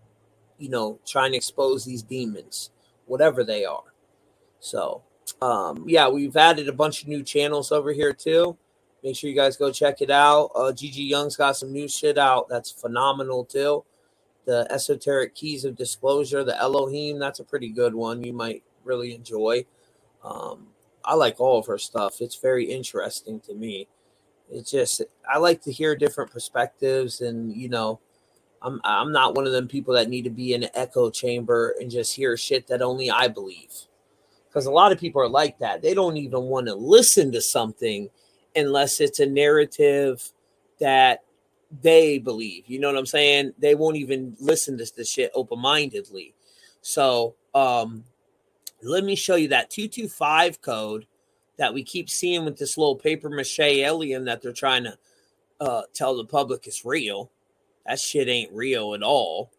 You know, trying to expose these demons, whatever they are. So. Um, yeah, we've added a bunch of new channels over here too. Make sure you guys go check it out. Uh, Gigi Young's got some new shit out that's phenomenal too. The Esoteric Keys of Disclosure, the Elohim, that's a pretty good one. You might really enjoy. Um, I like all of her stuff. It's very interesting to me. It's just I like to hear different perspectives, and you know, I'm I'm not one of them people that need to be in an echo chamber and just hear shit that only I believe. Because a lot of people are like that. They don't even want to listen to something unless it's a narrative that they believe. You know what I'm saying? They won't even listen to this shit open-mindedly. So um, let me show you that two two five code that we keep seeing with this little paper mache alien that they're trying to uh, tell the public is real. That shit ain't real at all.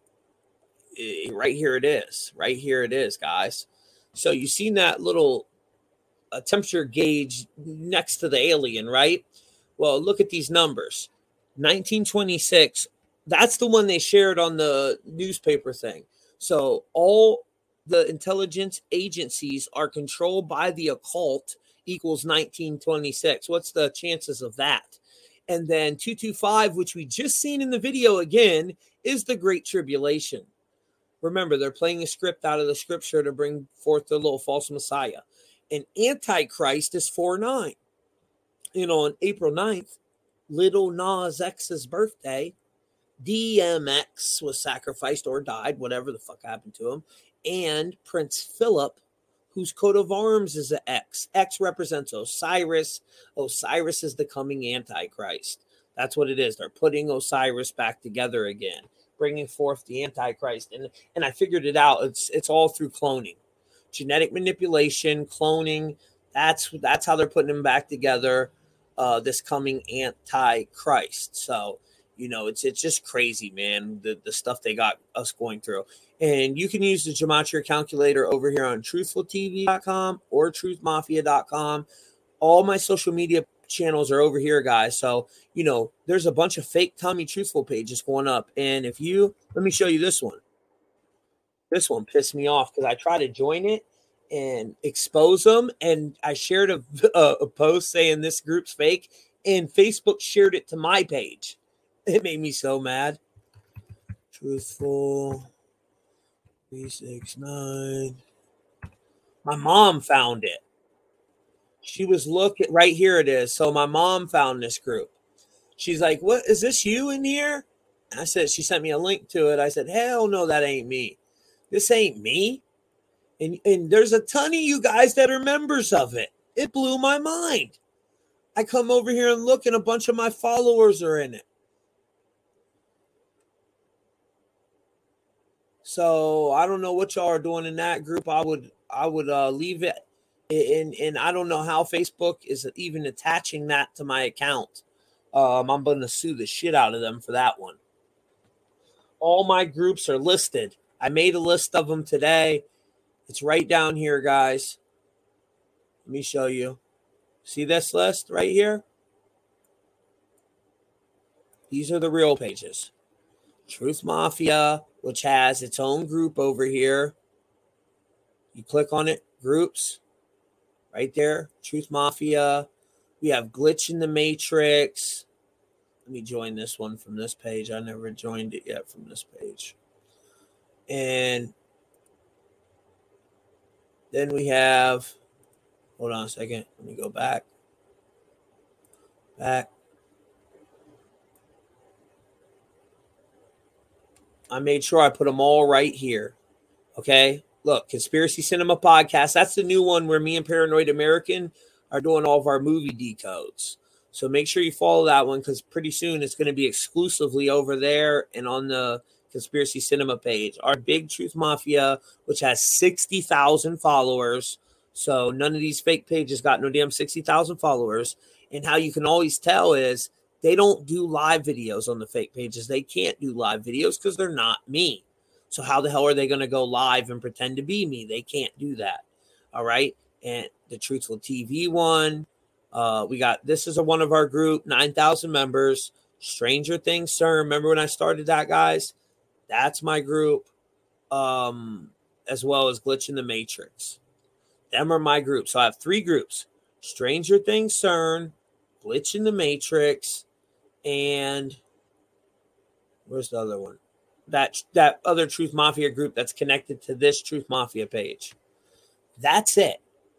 It, right here it is. Right here it is, guys. So you seen that little uh, temperature gauge next to the alien, right? Well, look at these numbers. nineteen twenty-six, that's the one they shared on the newspaper thing. So all the intelligence agencies are controlled by the occult equals nineteen twenty-six. What's the chances of that? And then two two five, which we just seen in the video again, is the Great Tribulation. Remember, they're playing a script out of the scripture to bring forth the little false messiah. And Antichrist is four nine. You know, on April ninth, Little Nas X's birthday, D M X was sacrificed or died, whatever the fuck happened to him. And Prince Philip, whose coat of arms is an X. X represents Osiris. Osiris is the coming Antichrist. That's what it is. They're putting Osiris back together again, bringing forth the Antichrist. And, and I figured it out. It's it's all through cloning. Genetic manipulation, cloning. That's, that's how they're putting them back together, uh, this coming Antichrist. So, you know, it's it's just crazy, man, the, the stuff they got us going through. And you can use the Gematria calculator over here on truthful T V dot com or truth mafia dot com. All my social media channels are over here, guys. So, you know, there's a bunch of fake Tommy Truthful pages going up. And if you, let me show you this one. This one pissed me off because I tried to join it and expose them. And I shared a, a, a post saying this group's fake. And Facebook shared it to my page. It made me so mad. Truthful three six nine. My mom found it. She was looking right here. It is. So my mom found this group. She's like, "What is this? You in here?" And I said, she sent me a link to it. I said, "Hell no, that ain't me. This ain't me." And and there's a ton of you guys that are members of it. It blew my mind. I come over here and look, and a bunch of my followers are in it. So I don't know what y'all are doing in that group. I would I would uh, leave it. And, and I don't know how Facebook is even attaching that to my account. Um, I'm going to sue the shit out of them for that one. All my groups are listed. I made a list of them today. It's right down here, guys. Let me show you. See this list right here? These are the real pages. Truth Mafia, which has its own group over here. You click on it, groups. Right there, Truth Mafia. We have Glitch in the Matrix. Let me join this one from this page. I never joined it yet from this page. And then we have, hold on a second. Let me go back. Back. I made sure I put them all right here. Okay. Look, Conspiracy Cinema Podcast. That's the new one where me and Paranoid American are doing all of our movie decodes. So make sure you follow that one because pretty soon it's going to be exclusively over there and on the Conspiracy Cinema page. Our Big Truth Mafia, which has sixty thousand followers. So none of these fake pages got no damn sixty thousand followers. And how you can always tell is they don't do live videos on the fake pages. They can't do live videos because they're not me. So how the hell are they going to go live and pretend to be me? They can't do that. All right. And the Truthful T V one, uh, we got, this is a one of our group, nine thousand members. Stranger Things, sir. Remember when I started that, guys? That's my group, um, as well as Glitch in the Matrix. Them are my groups. So I have three groups. Stranger Things, CERN, Glitch in the Matrix, and where's the other one? That that other Truth Mafia group that's connected to this Truth Mafia page. That's it.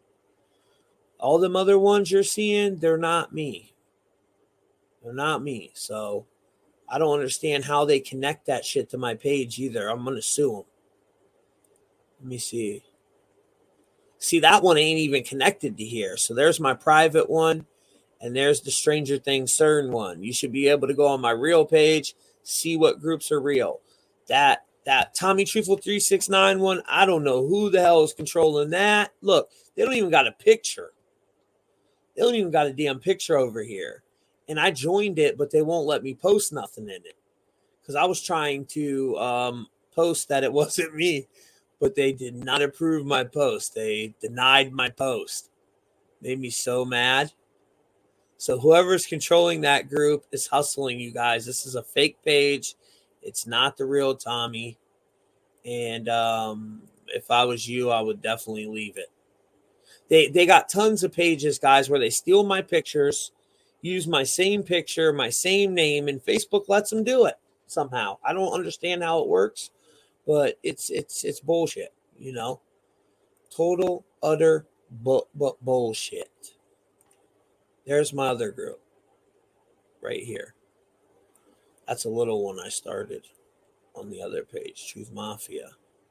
All them other ones you're seeing, they're not me. They're not me. So I don't understand how they connect that shit to my page either. I'm going to sue them. Let me see. See, that one ain't even connected to here. So there's my private one, and there's the Stranger Things CERN one. You should be able to go on my real page, see what groups are real. That that Tommy Truthful three six nine one, I don't know who the hell is controlling that. Look, they don't even got a picture. They don't even got a damn picture over here. And I joined it, but they won't let me post nothing in it. Because I was trying to um, post that it wasn't me, but they did not approve my post. They denied my post. Made me so mad. So whoever's controlling that group is hustling you guys. This is a fake page. It's not the real Tommy. And um, if I was you, I would definitely leave it. They they got tons of pages, guys, where they steal my pictures, use my same picture, my same name, and Facebook lets them do it somehow. I don't understand how it works, but it's it's it's bullshit, you know. Total, utter bu- bu- bullshit. There's my other group right here. That's a little one I started on the other page, Truth Mafia.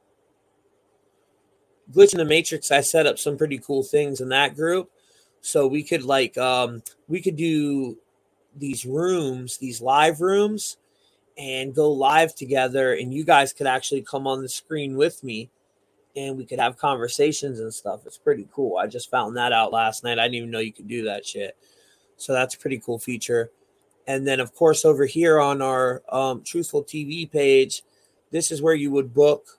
Glitch in the Matrix, I set up some pretty cool things in that group. So we could like, um, we could do these rooms, these live rooms, and go live together. And you guys could actually come on the screen with me and we could have conversations and stuff. It's pretty cool. I just found that out last night. I didn't even know you could do that shit. So that's a pretty cool feature. And then, of course, over here on our um, Truthful T V page, this is where you would book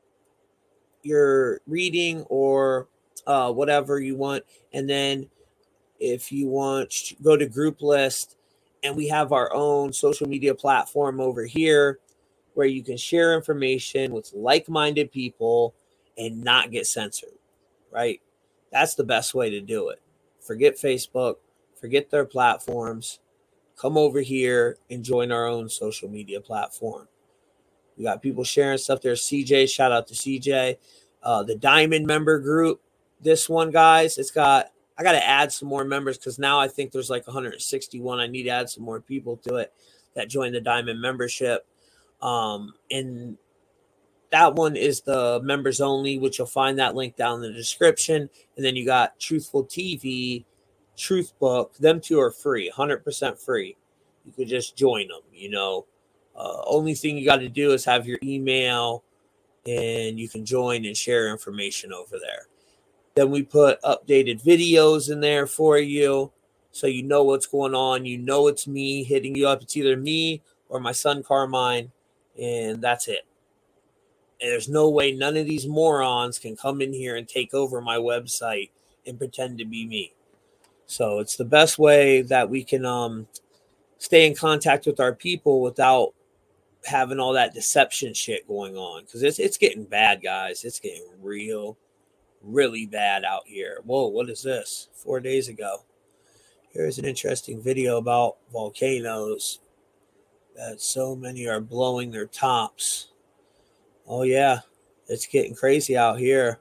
your reading or uh, whatever you want. And then if you want, go to group list. And we have our own social media platform over here where you can share information with like-minded people and not get censored, right? That's the best way to do it. Forget Facebook, forget their platforms. Come over here and join our own social media platform. We got people sharing stuff there. C J, shout out to C J. Uh, the Diamond member group. This one, guys, it's got I got to add some more members because now I think there's like one hundred sixty-one. I need to add some more people to it that join the Diamond membership. Um, and that one is the members only, which you'll find that link down in the description. And then you got Truthful T V, Truth Book. Them two are free, one hundred percent free. You could just join them, you know. Uh, only thing you got to do is have your email, and you can join and share information over there. Then we put updated videos in there for you so you know what's going on. You know it's me hitting you up. It's either me or my son Carmine, and that's it. And there's no way none of these morons can come in here and take over my website and pretend to be me. So it's the best way that we can um, stay in contact with our people without having all that deception shit going on. Because it's, it's getting bad, guys. It's getting real, really bad out here. Whoa, what is this? Four days ago. Here's an interesting video about volcanoes that so many are blowing their tops. Oh, yeah, it's getting crazy out here.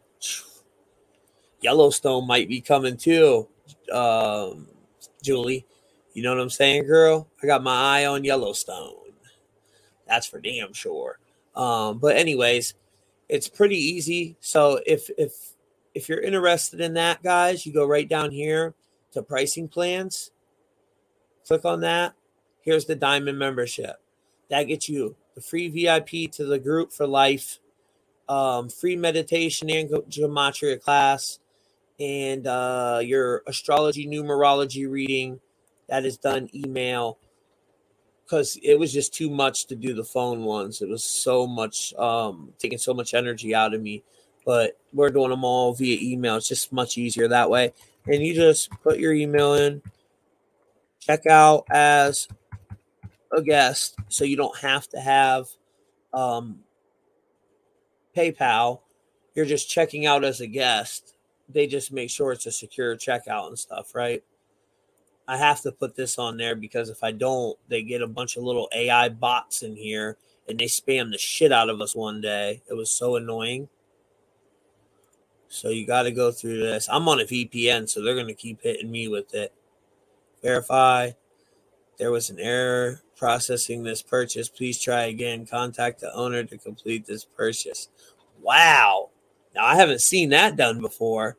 Yellowstone might be coming too, um, Julie. You know what I'm saying, girl? I got my eye on Yellowstone. That's for damn sure. Um, but anyways, it's pretty easy. So if if if you're interested in that, guys, you go right down here to pricing plans. Click on that. Here's the Diamond membership. That gets you the free V I P to the group for life, um, free meditation and gematria class, and uh, your astrology numerology reading that is done email, because it was just too much to do the phone ones. It was so much, um, taking so much energy out of me. But we're doing them all via email. It's just much easier that way. And you just put your email in, check out as a guest, so you don't have to have um, PayPal. You're just checking out as a guest. They just make sure it's a secure checkout and stuff, right? I have to put this on there because if I don't, they get a bunch of little A I bots in here and they spam the shit out of us one day. It was so annoying. So you got to go through this. I'm on a V P N, so they're going to keep hitting me with it. Verify. There was an error processing this purchase. Please try again. Contact the owner to complete this purchase. Wow. Now, I haven't seen that done before.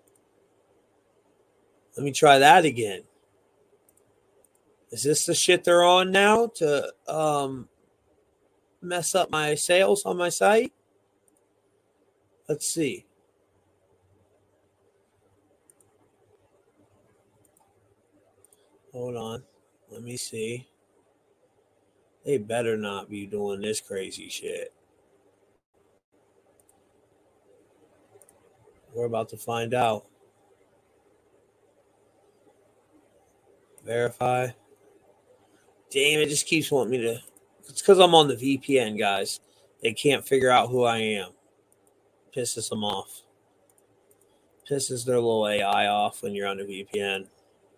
Let me try that again. Is this the shit they're on now to um, mess up my sales on my site? Let's see. Hold on. Let me see. They better not be doing this crazy shit. We're about to find out. Verify. Damn, it just keeps wanting me to. It's because I'm on the V P N, guys. They can't figure out who I am. Pisses them off. Pisses their little A I off when you're on the V P N.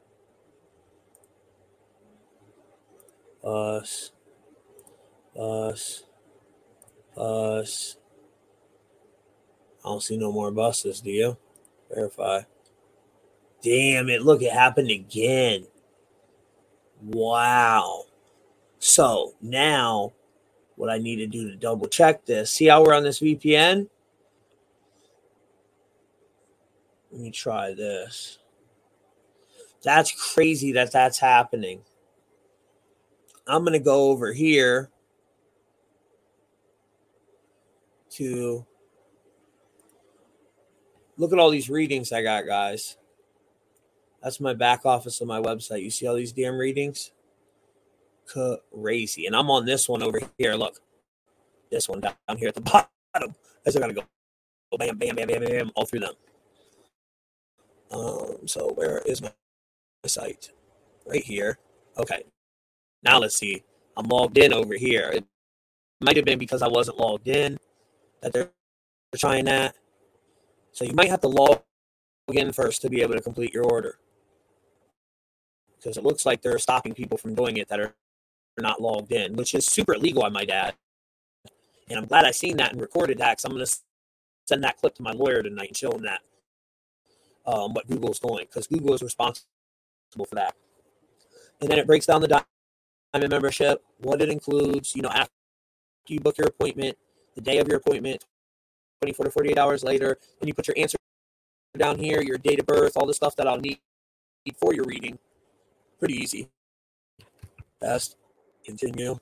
Bus. Bus. Bus. I don't see no more buses, do you? Verify. Damn it. Look, it happened again. Wow. So now what I need to do to double check this. See how we're on this V P N? Let me try this. That's crazy that that's happening. I'm going to go over here to look at all these readings I got, guys. That's my back office of my website. You see all these damn readings? Crazy. And I'm on this one over here. Look. This one down here at the bottom. I still got to go bam, bam, bam, bam, bam, all through them. Um, so where is my site? Right here. Okay. Now let's see. I'm logged in over here. It might have been because I wasn't logged in that they're trying that. So you might have to log in first to be able to complete your order. Because it looks like they're stopping people from doing it that are not logged in, which is super illegal, I might add. And I'm glad I seen that and recorded that, because I'm going to send that clip to my lawyer tonight and show him that. um, what Google's doing, because Google is responsible for that. And then it breaks down the Diamond membership, what it includes, you know, after you book your appointment, the day of your appointment, twenty-four to forty-eight hours later, then you put your answer down here, your date of birth, all the stuff that I'll need for your reading. Pretty easy. Best. Continue.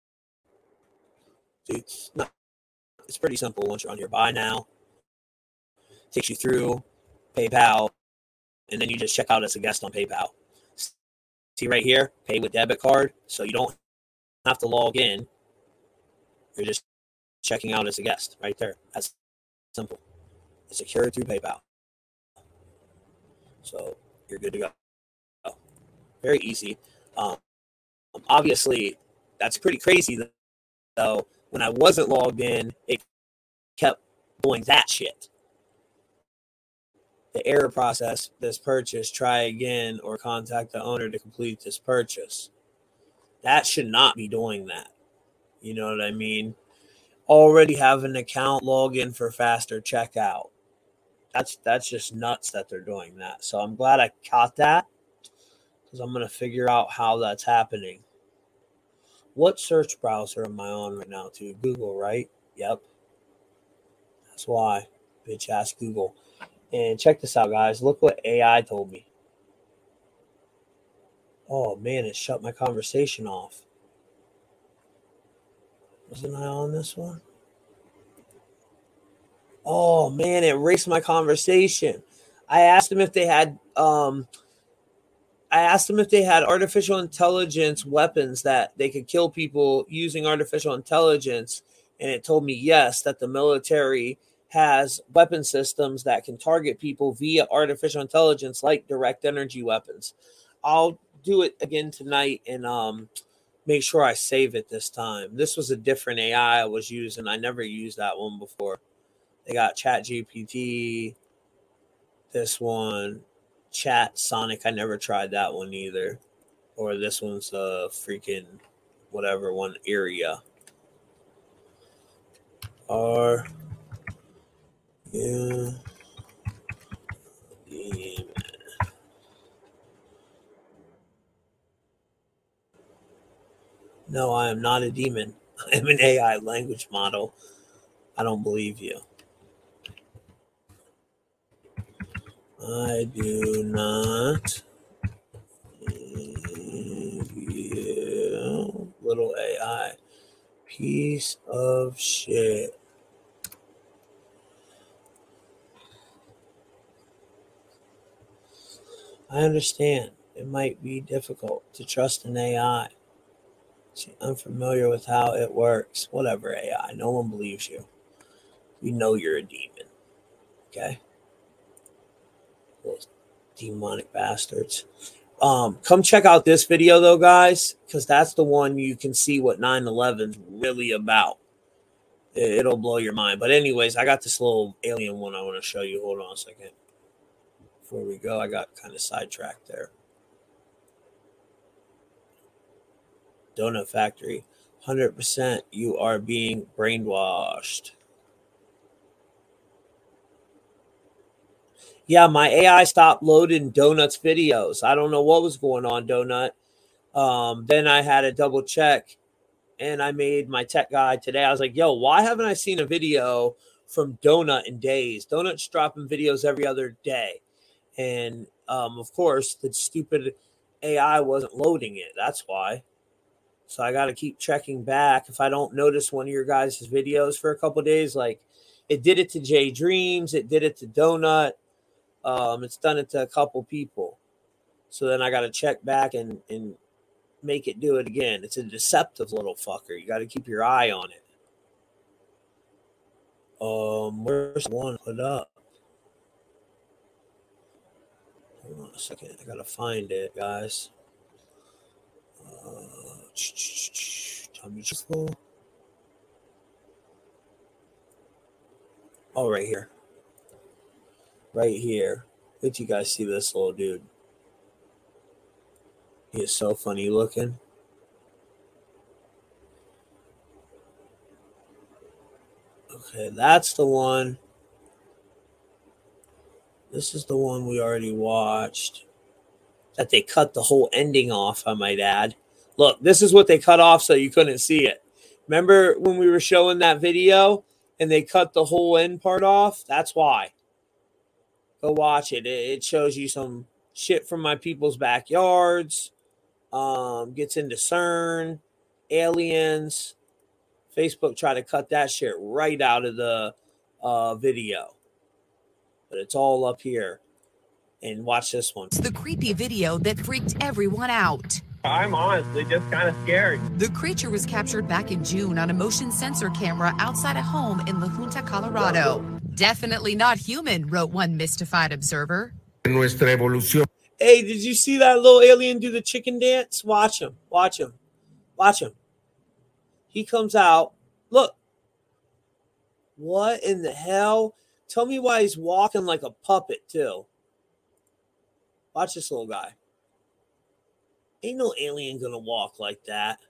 See, it's not, it's pretty simple once you're on your buy now. Takes you through PayPal, and then you just check out as a guest on PayPal. See right here, pay with debit card, so you don't have to log in. You're just checking out as a guest right there. That's simple. It's secured through PayPal. So you're good to go. Very easy. Um, obviously, that's pretty crazy, though. When I wasn't logged in, it kept doing that shit. The error process this purchase, try again, or contact the owner to complete this purchase. That should not be doing that. You know what I mean? Already have an account, log in for faster checkout. That's that's just nuts that they're doing that. So I'm glad I caught that, because I'm going to figure out how that's happening. What search browser am I on right now, too? Google, right? Yep. That's why. Bitch ass Google. And check this out, guys. Look what A I told me. Oh, man, it shut my conversation off. Wasn't I on this one? Oh, man, it erased my conversation. I asked them if they had... Um, I asked them if they had artificial intelligence weapons that they could kill people using artificial intelligence. And it told me yes, that the military has weapon systems that can target people via artificial intelligence, like direct energy weapons. I'll do it again tonight and um, make sure I save it this time. This was a different A I I was using. I never used that one before. They got ChatGPT, this one, Chat Sonic. I never tried that one either. Or this one's a freaking whatever one, area. Or yeah. Demon. No, I am not a demon. I am an A I language model. I don't believe you. I do not believe you, little A I. Piece of shit. I understand it might be difficult to trust an A I. See, I'm familiar with how it works. Whatever, A I. No one believes you. We know you're a demon. Okay? Those demonic bastards. Um, come check out this video, though, guys, because that's the one you can see what nine eleven's really about. It'll blow your mind. But anyways, I got this little alien one I want to show you. Hold on a second. Before we go, I got kind of sidetracked there. Donut Factory. one hundred percent you are being brainwashed. Yeah, my A I stopped loading Donut's videos. I don't know what was going on, Donut. Um, then I had to double check, and I made my tech guy today. I was like, yo, why haven't I seen a video from Donut in days? Donut's dropping videos every other day. And, um, of course, the stupid A I wasn't loading it. That's why. So I got to keep checking back. If I don't notice one of your guys' videos for a couple days, like it did it to Jay Dreams, it did it to Donut. Um, it's done it to a couple people. So then I got to check back and, and make it do it again. It's a deceptive little fucker. You got to keep your eye on it. Um, where's the one put up? Hold on a second. I got to find it, guys. Uh, Tommy Truthful. Oh, right here. Right here. Wait till you guys see this little dude. He is so funny looking. Okay, that's the one. This This is the one we already watched. That they cut the whole ending off, I might add. Look, this is what they cut off so you couldn't see it. Remember when we were showing that video and they cut the whole end part off? That's why. Go watch it. It shows you some shit from my people's backyards. Um, gets into CERN, aliens. Facebook tried to cut that shit right out of the uh, video. But it's all up here. And watch this one. It's the creepy video that freaked everyone out. I'm honestly just kind of scared. The creature was captured back in June on a motion sensor camera outside a home in La Junta, Colorado. Definitely not human, wrote one mystified observer. Nuestra evolución. Hey, did you see that little alien do the chicken dance? Watch him. Watch him. Watch him. He comes out. Look. What in the hell? Tell me why he's walking like a puppet, too. Watch this little guy. Ain't no alien gonna walk like that.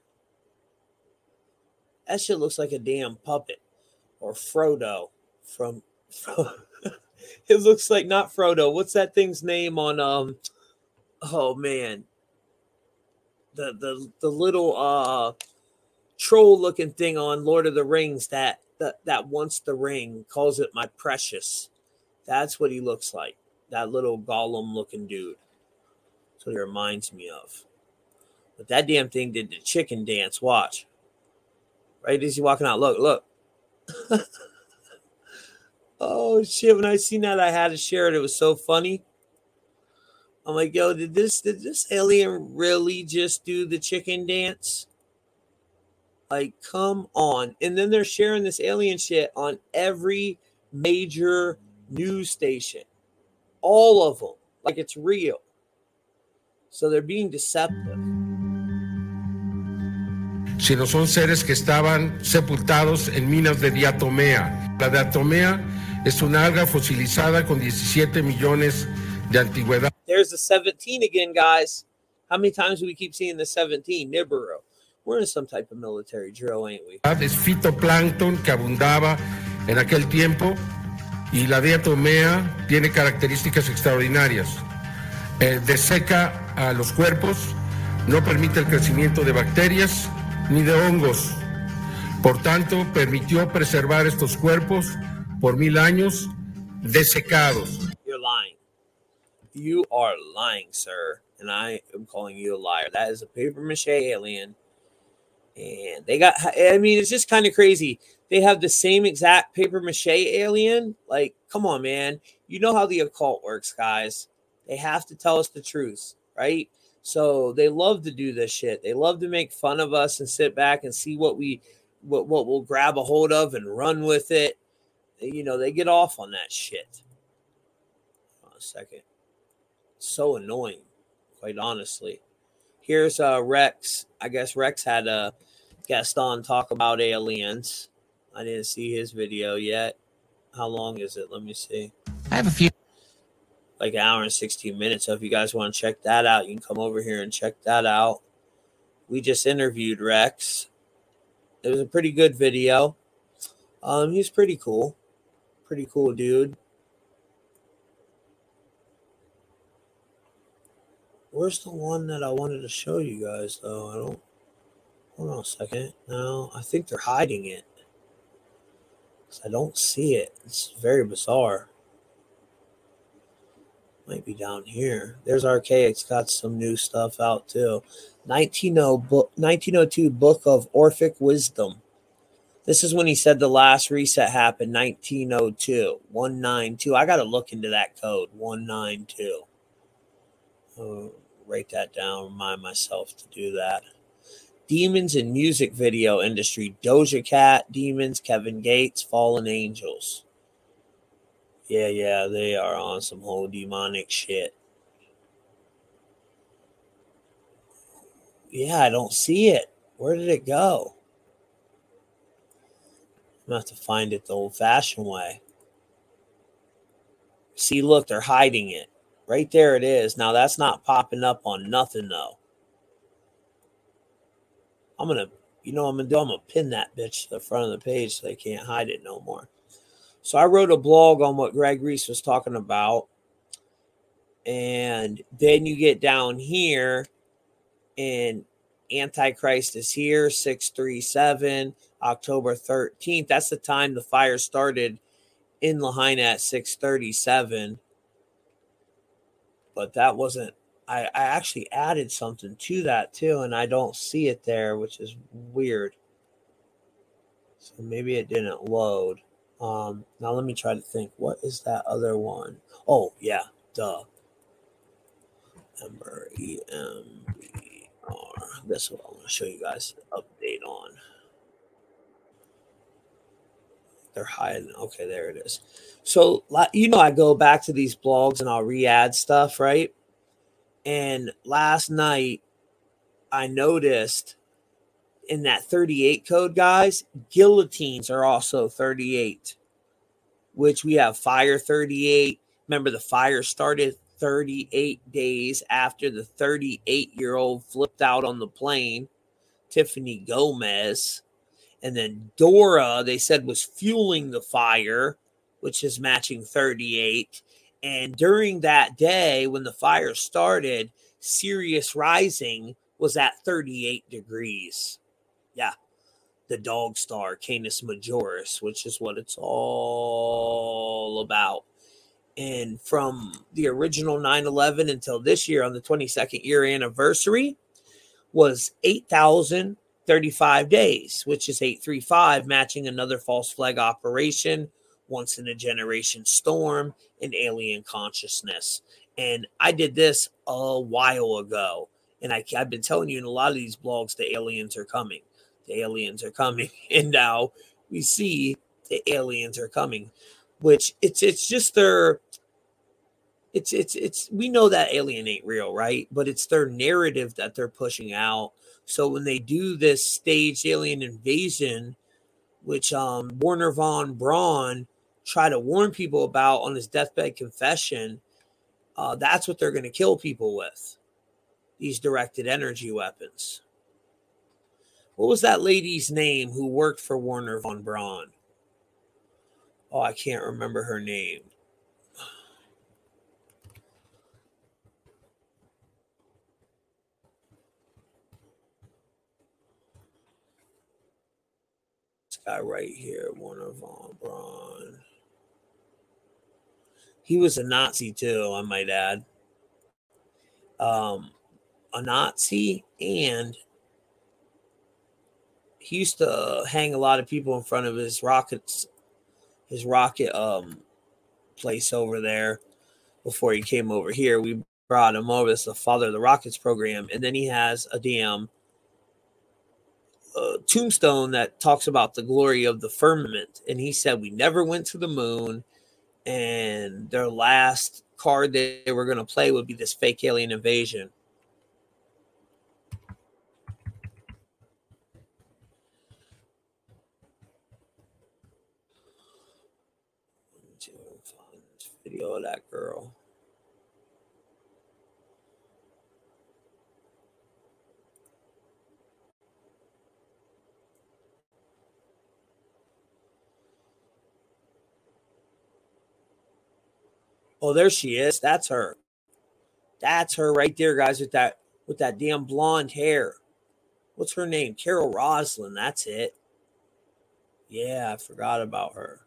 That shit looks like a damn puppet. Or Frodo from... from it looks like not Frodo. What's that thing's name on... um? Oh, man. The, the, the little uh troll-looking thing on Lord of the Rings that, that, that wants the ring, calls it my precious. That's what he looks like. That little Gollum-looking dude. That's what he reminds me of. But that damn thing did the chicken dance. Watch. Right as he's walking out. Look, look. Oh, shit. When I seen that, I had to share it. It was so funny. I'm like, yo, did this, did this alien really just do the chicken dance? Like, come on. And then they're sharing this alien shit on every major news station. All of them. Like it's real. So they're being deceptive. Sino son seres que estaban sepultados en minas de diatomea. La diatomea es una alga fosilizada con diecisiete millones de antigüedad. There's the seventeen again, guys. How many times do we keep seeing the seventeen? Nibiru. We're in some type of military drill, ain't we? Es fitoplancton que abundaba en aquel tiempo. Y la diatomea tiene características extraordinarias. Eh, deseca a los cuerpos, no permite el crecimiento de bacterias ni de hongos. Por tanto, permitió preservar estos cuerpos por mil años desecados. You're lying. You are lying, sir. And I am calling you a liar. That is a paper mache alien. And they got, I mean, it's just kind of crazy. They have the same exact paper mache alien. Like, come on, man. You know how the occult works, guys. They have to tell us the truth, right? So they love to do this shit. They love to make fun of us and sit back and see what we, what, what we'll grab a hold of and run with it. You know, they get off on that shit. Hold on a second. So annoying, quite honestly. Here's uh, Rex. I guess Rex had a guest on talk about aliens. I didn't see his video yet. How long is it? Let me see. I have a few. Like an hour and sixteen minutes. So if you guys want to check that out, you can come over here and check that out. We just interviewed Rex. It was a pretty good video. Um, he's pretty cool. Pretty cool dude. Where's the one that I wanted to show you guys, though? I don't... Hold on a second. No, I think they're hiding it. I don't see it. It's very bizarre. Might be down here. There's Archaic's got some new stuff out, too. nineteen oh two Book of Orphic Wisdom. This is when he said the last reset happened, nineteen oh two. one ninety-two. I got to look into that code, one ninety-two. I'll write that down, remind myself to do that. Demons in music video industry. Doja Cat, Demons, Kevin Gates, Fallen Angels. Yeah, yeah, they are on some whole demonic shit. Yeah, I don't see it. Where did it go? I'm going to have to find it the old-fashioned way. See, look, they're hiding it. Right there it is. Now, that's not popping up on nothing, though. I'm going to, you know what I'm going to do? I'm going to pin that bitch to the front of the page so they can't hide it no more. So I wrote a blog on what Greg Reese was talking about. And then you get down here, and Antichrist is here, six three seven, October thirteenth. That's the time the fire started in Lahaina at six thirty-seven. But that wasn't, I, I actually added something to that too, and I don't see it there, which is weird. So maybe it didn't load. Um, now let me try to think. What is that other one? Oh, yeah, duh. Ember, E M B R. This is what I'm going to show you guys an update on. They're hiding. Okay, there it is. So, you know, I go back to these blogs and I'll re-add stuff, right? And last night, I noticed in that thirty-eight code, guys, guillotines are also thirty-eight, which we have fire thirty-eight. Remember, the fire started thirty-eight days after the thirty-eight-year-old flipped out on the plane, Tiffany Gomez. And then Dora, they said, was fueling the fire, which is matching thirty-eight. And during that day, when the fire started, Sirius Rising was at thirty-eight degrees. Yeah, the dog star, Canis Majoris, which is what it's all about. And from the original nine eleven until this year, on the twenty-second year anniversary, was eight thousand thirty-five days, which is eight thirty-five, matching another false flag operation, once in a generation storm, and alien consciousness. And I did this a while ago, and I, I've been telling you in a lot of these blogs, the aliens are coming. The aliens are coming. And now we see the aliens are coming, which it's it's just their, it's, it's, it's, we know that alien ain't real, right? But it's their narrative that they're pushing out. So when they do this staged alien invasion, which um, Warner von Braun tried to warn people about on his deathbed confession, uh, that's what they're going to kill people with, these directed energy weapons. What was that lady's name who worked for Warner von Braun? Oh, I can't remember her name. Guy right here, Warner von Braun. He was a Nazi too, I might add. Um, a Nazi, and he used to hang a lot of people in front of his rockets, his rocket um place over there before he came over here. We brought him over. This is the father of the rockets program, and then he has a damn Uh, tombstone that talks about the glory of the firmament, and he said we never went to the moon, and their last card they were going to play would be this fake alien invasion. Video of that girl. Oh, there she is. That's her. That's her right there, guys, with that with that damn blonde hair. What's her name? Carol Roslin. That's it. Yeah, I forgot about her.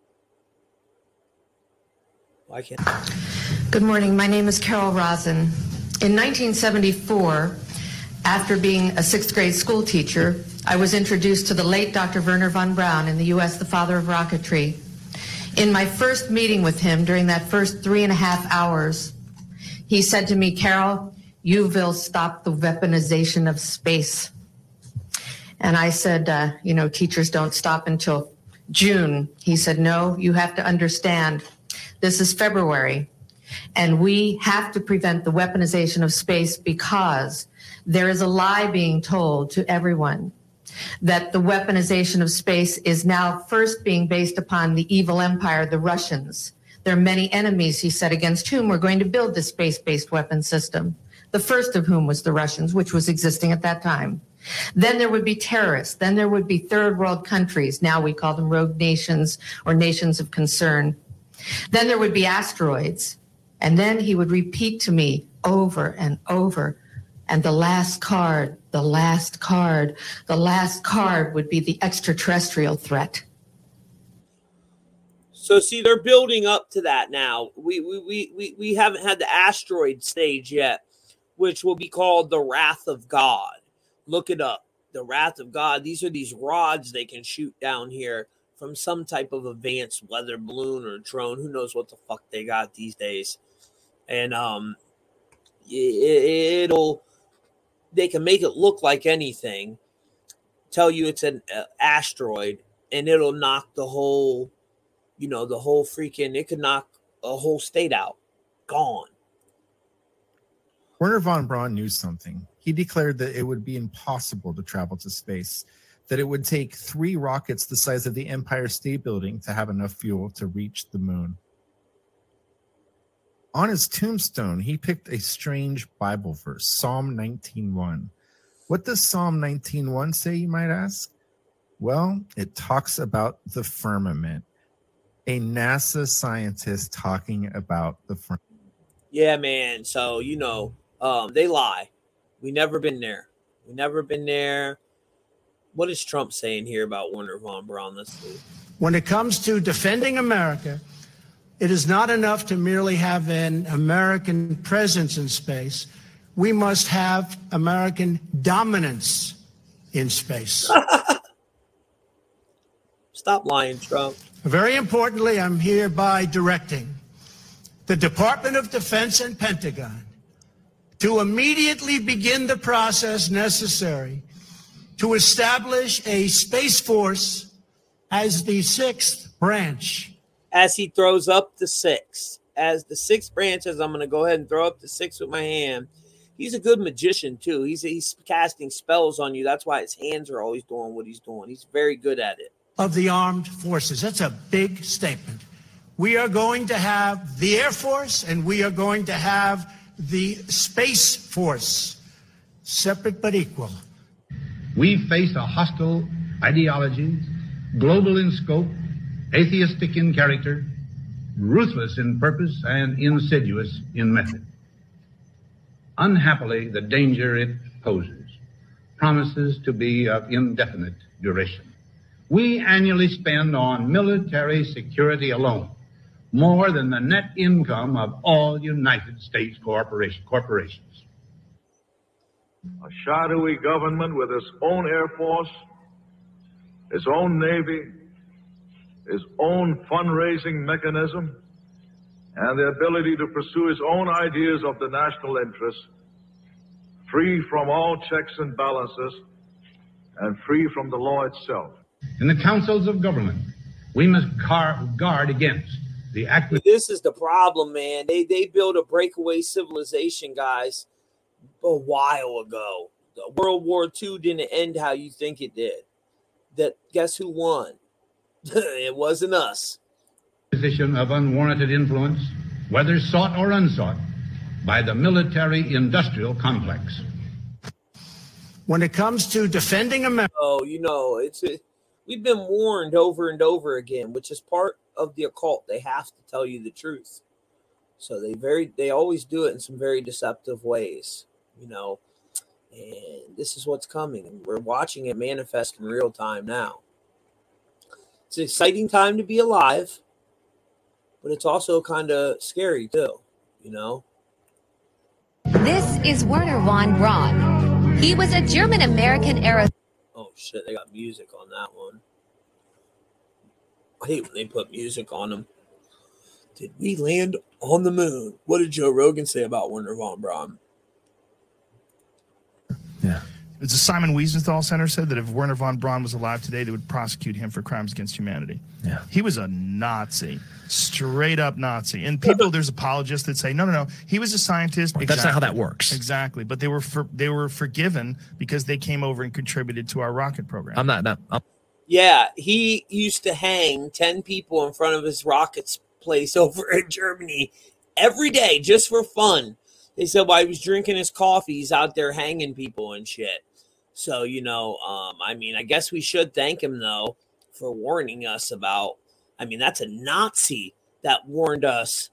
Why can't Good morning. My name is Carol Rosin. In nineteen seventy-four, after being a sixth grade school teacher, I was introduced to the late Doctor Wernher von Braun in the U S, the father of rocketry. In my first meeting with him, during that first three and a half hours, he said to me, Carol, you will stop the weaponization of space. And I said, uh, you know, teachers don't stop until June. He said, no, you have to understand, this is February, and we have to prevent the weaponization of space because there is a lie being told to everyone that the weaponization of space is now first being based upon the evil empire, the Russians. There are many enemies, he said, against whom we're going to build this space-based weapon system, the first of whom was the Russians, which was existing at that time. Then there would be terrorists. Then there would be third world countries. Now we call them rogue nations or nations of concern. Then there would be asteroids. And then he would repeat to me over and over. And the last card, the last card, the last card would be the extraterrestrial threat. So see, they're building up to that now. We we we we, we haven't had the asteroid stage yet, which will be called the Wrath of God. Look it up. The Wrath of God. These are these rods they can shoot down here from some type of advanced weather balloon or drone. Who knows what the fuck they got these days. And um, it, it'll, they can make it look like anything, tell you it's an uh, asteroid, and it'll knock the whole, you know, the whole freaking, it could knock a whole state out. Gone. Wernher von Braun knew something. He declared that it would be impossible to travel to space, that it would take three rockets the size of the Empire State Building to have enough fuel to reach the moon. On his tombstone, he picked a strange Bible verse, Psalm nineteen one. What does Psalm nineteen one say, you might ask? Well, it talks about the firmament. A NASA scientist talking about the firmament. Yeah, man. So, you know, um, they lie. We never been there. We never been there. What is Trump saying here about Wernher von Braun? Let's see. When it comes to defending America, it is not enough to merely have an American presence in space. We must have American dominance in space. Stop lying, Trump. Very importantly, I'm hereby directing the Department of Defense and Pentagon to immediately begin the process necessary to establish a Space Force as the sixth branch. As he throws up the six, as the sixth branch, as I'm going to go ahead and throw up the six with my hand. He's a good magician, too. He's, he's casting spells on you. That's why his hands are always doing what he's doing. He's very good at it. Of the armed forces. That's a big statement. We are going to have the Air Force and we are going to have the Space Force, separate but equal. We face a hostile ideology, global in scope, atheistic in character, ruthless in purpose, and insidious in method. Unhappily, the danger it poses promises to be of indefinite duration. We annually spend on military security alone more than the net income of all United States corporation, corporations. A shadowy government with its own Air Force, its own Navy, its own fundraising mechanism, and the ability to pursue its own ideas of the national interest, free from all checks and balances, and free from the law itself. In the councils of government, we must car- guard against the act. This is the problem, man. They they built a breakaway civilization, guys, a while ago. World War Two didn't end how you think it did. That guess who won? It wasn't us. Position of unwarranted influence, whether sought or unsought, by the military-industrial complex. When it comes to defending America, oh, you know, it's a, we've been warned over and over again, which is part of the occult. They have to tell you the truth, so they very they always do it in some very deceptive ways, you know. And this is what's coming. We're watching it manifest in real time now. It's an exciting time to be alive, but it's also kind of scary too, you know. This is Wernher von Braun. He was a German-American aerospace. Oh shit, they got music on that one. I hate when they put music on them. Did we land on the moon? What did Joe Rogan say about Wernher von Braun? Yeah. The Simon Wiesenthal Center said that if Wernher von Braun was alive today, they would prosecute him for crimes against humanity. Yeah. He was a Nazi, straight up Nazi. And people, there's apologists that say, no, no, no, he was a scientist. That's exactly. Not how that works. Exactly. But they were for, they were forgiven because they came over and contributed to our rocket program. I'm not. not I'm- yeah, he used to hang ten people in front of his rockets place over in Germany every day just for fun. They said while he was drinking his coffee, he's out there hanging people and shit. So, you know, um, I mean, I guess we should thank him, though, for warning us about, I mean, that's a Nazi that warned us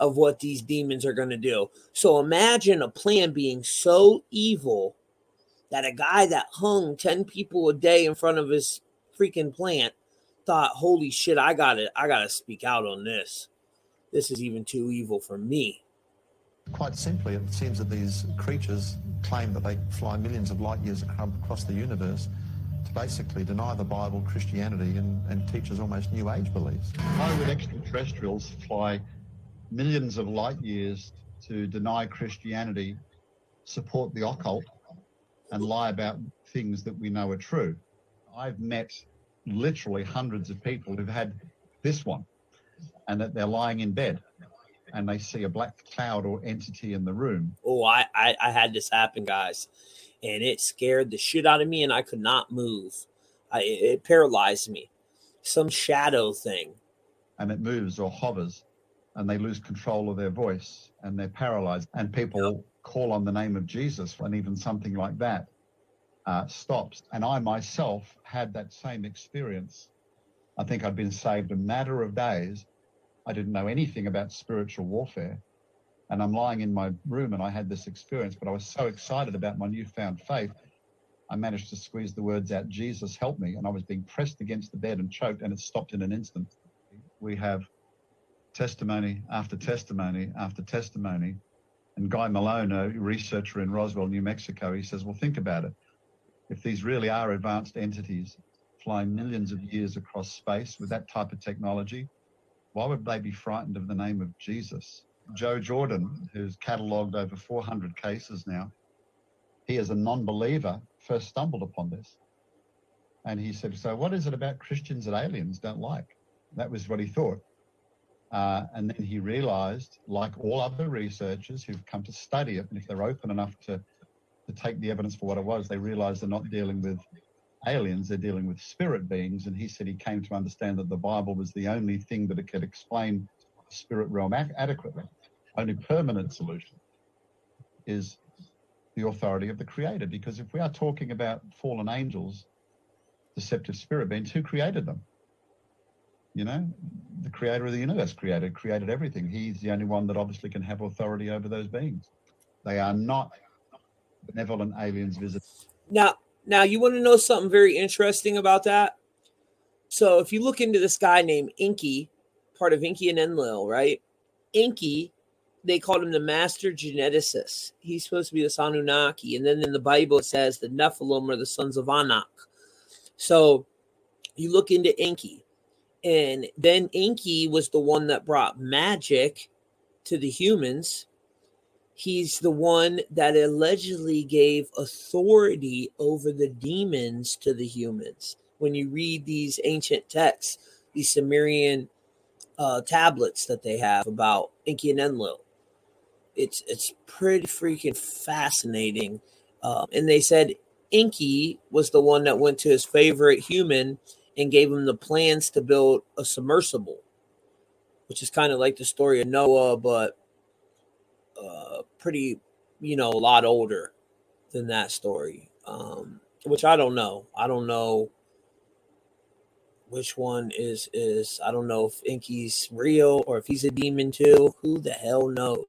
of what these demons are going to do. So imagine a plan being so evil that a guy that hung ten people a day in front of his freaking plant thought, holy shit, I got it. I got to speak out on this. This is even too evil for me. Quite simply, it seems that these creatures claim that they fly millions of light years across the universe to basically deny the Bible, Christianity, and, and teach us almost New Age beliefs. Why would extraterrestrials fly millions of light years to deny Christianity, support the occult, and lie about things that we know are true? I've met literally hundreds of people who've had this one, and that they're lying in bed and they see a black cloud or entity in the room. Oh, I, I, I had this happen, guys, and it scared the shit out of me, and I could not move. I, it paralyzed me. Some shadow thing. And it moves or hovers, and they lose control of their voice, and they're paralyzed. And people yep. call on the name of Jesus, and even something like that uh, stops. And I myself had that same experience. I think I'd been saved a matter of days. I didn't know anything about spiritual warfare. And I'm lying in my room and I had this experience, but I was so excited about my newfound faith, I managed to squeeze the words out, Jesus, help me. And I was being pressed against the bed and choked, and it stopped in an instant. We have testimony after testimony after testimony. And Guy Malone, a researcher in Roswell, New Mexico, he says, well, think about it. If these really are advanced entities flying millions of years across space with that type of technology, why would they be frightened of the name of Jesus? Joe Jordan, who's catalogued over four hundred cases now, he as a non-believer first stumbled upon this. And he said, so what is it about Christians that aliens don't like? That was what he thought. Uh, and then he realized, like all other researchers who've come to study it, and if they're open enough to, to take the evidence for what it was, they realize they're not dealing with aliens, they're dealing with spirit beings. And he said he came to understand that the Bible was the only thing that it could explain the spirit realm ac- adequately. Only permanent solution is the authority of the Creator. Because if we are talking about fallen angels, deceptive spirit beings, who created them? You know, the Creator of the universe created, created everything. He's the only one that obviously can have authority over those beings. They are not benevolent aliens visiting. Now, Now, you want to know something very interesting about that? So if you look into this guy named Enki, part of Enki and Enlil, right? Enki, they called him the master geneticist. He's supposed to be the Anunnaki. And then in the Bible, it says the Nephilim are the sons of Anak. So you look into Enki. And then Enki was the one that brought magic to the humans. He's the one that allegedly gave authority over the demons to the humans. When you read these ancient texts, these Sumerian uh, tablets that they have about Enki and Enlil, it's it's pretty freaking fascinating. Uh, and they said Enki was the one that went to his favorite human and gave him the plans to build a submersible, which is kind of like the story of Noah, but uh, pretty, you know, a lot older than that story, um, which I don't know. I don't know which one is, is I don't know if Enki's real or if he's a demon too. Who the hell knows?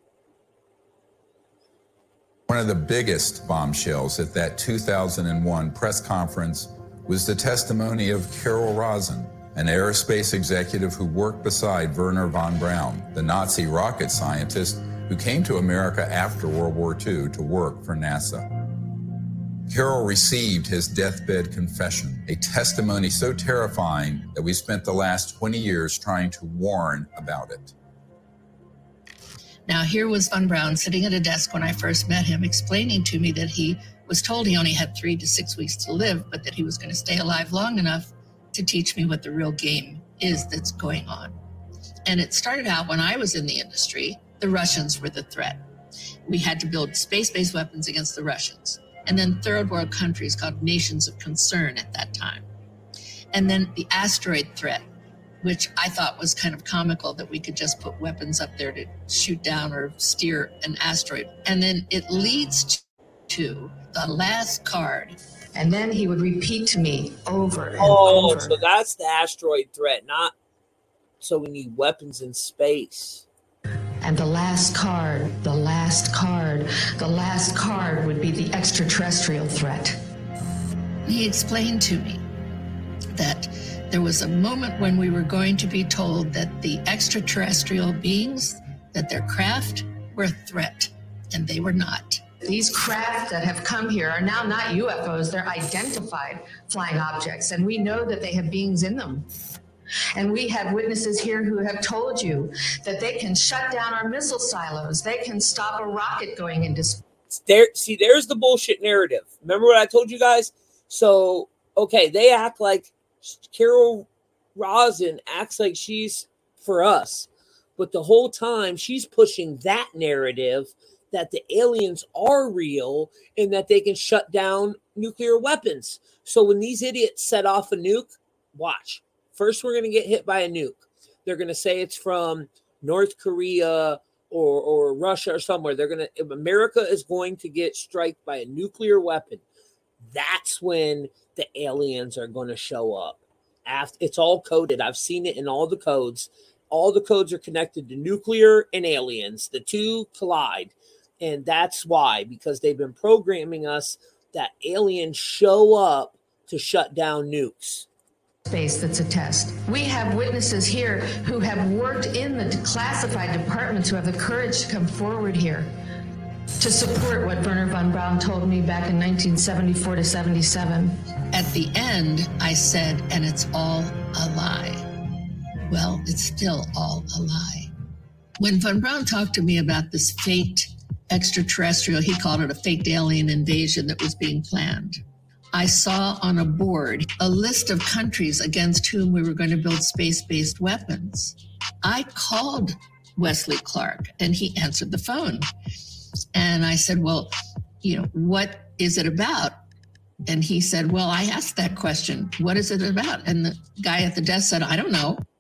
One of the biggest bombshells at that two thousand one press conference was the testimony of Carol Rosin, an aerospace executive who worked beside Wernher von Braun, the Nazi rocket scientist who came to America after World War Two to work for NASA. Carol received his deathbed confession, a testimony so terrifying that we spent the last twenty years trying to warn about it. Now, here was von Braun sitting at a desk when I first met him, explaining to me that he was told he only had three to six weeks to live, but that he was going to stay alive long enough to teach me what the real game is that's going on. And it started out when I was in the industry, the Russians were the threat. We had to build space-based weapons against the Russians. And then third world countries called nations of concern at that time. And then the asteroid threat, which I thought was kind of comical that we could just put weapons up there to shoot down or steer an asteroid. And then it leads to the last card. And then he would repeat to me over and oh, over. So that's the asteroid threat, not so we need weapons in space. And the last card, the last card, the last card would be the extraterrestrial threat. He explained to me that there was a moment when we were going to be told that the extraterrestrial beings, that their craft were a threat, and they were not. These craft that have come here are now not U F Os, they're identified flying objects, and we know that they have beings in them. And we have witnesses here who have told you that they can shut down our missile silos, they can stop a rocket going into space. There, see, there's the bullshit narrative. Remember what I told you guys? So, okay, they act like Carol Rosin acts like she's for us, but the whole time she's pushing that narrative that the aliens are real and that they can shut down nuclear weapons. So when these idiots set off a nuke, watch. First, we're going to get hit by a nuke. They're going to say it's from North Korea or, or Russia or somewhere. They're going to, America is going to get struck by a nuclear weapon. That's when the aliens are going to show up. After, it's all coded. I've seen it in all the codes. All the codes are connected to nuclear and aliens. The two collide. And that's why, because they've been programming us that aliens show up to shut down nukes. Space that's a test. We have witnesses here who have worked in the classified departments who have the courage to come forward here to support what Wernher von Braun told me back in nineteen seventy-four to seventy-seven. At the end, I said, and it's all a lie. Well, it's still all a lie. When von Braun talked to me about this faked extraterrestrial, he called it a faked alien invasion that was being planned. I saw on a board a list of countries against whom we were going to build space-based weapons. I called Wesley Clark and he answered the phone. And I said, well, you know, what is it about? And he said, well, I asked that question. What is it about? And the guy at the desk said, I don't know.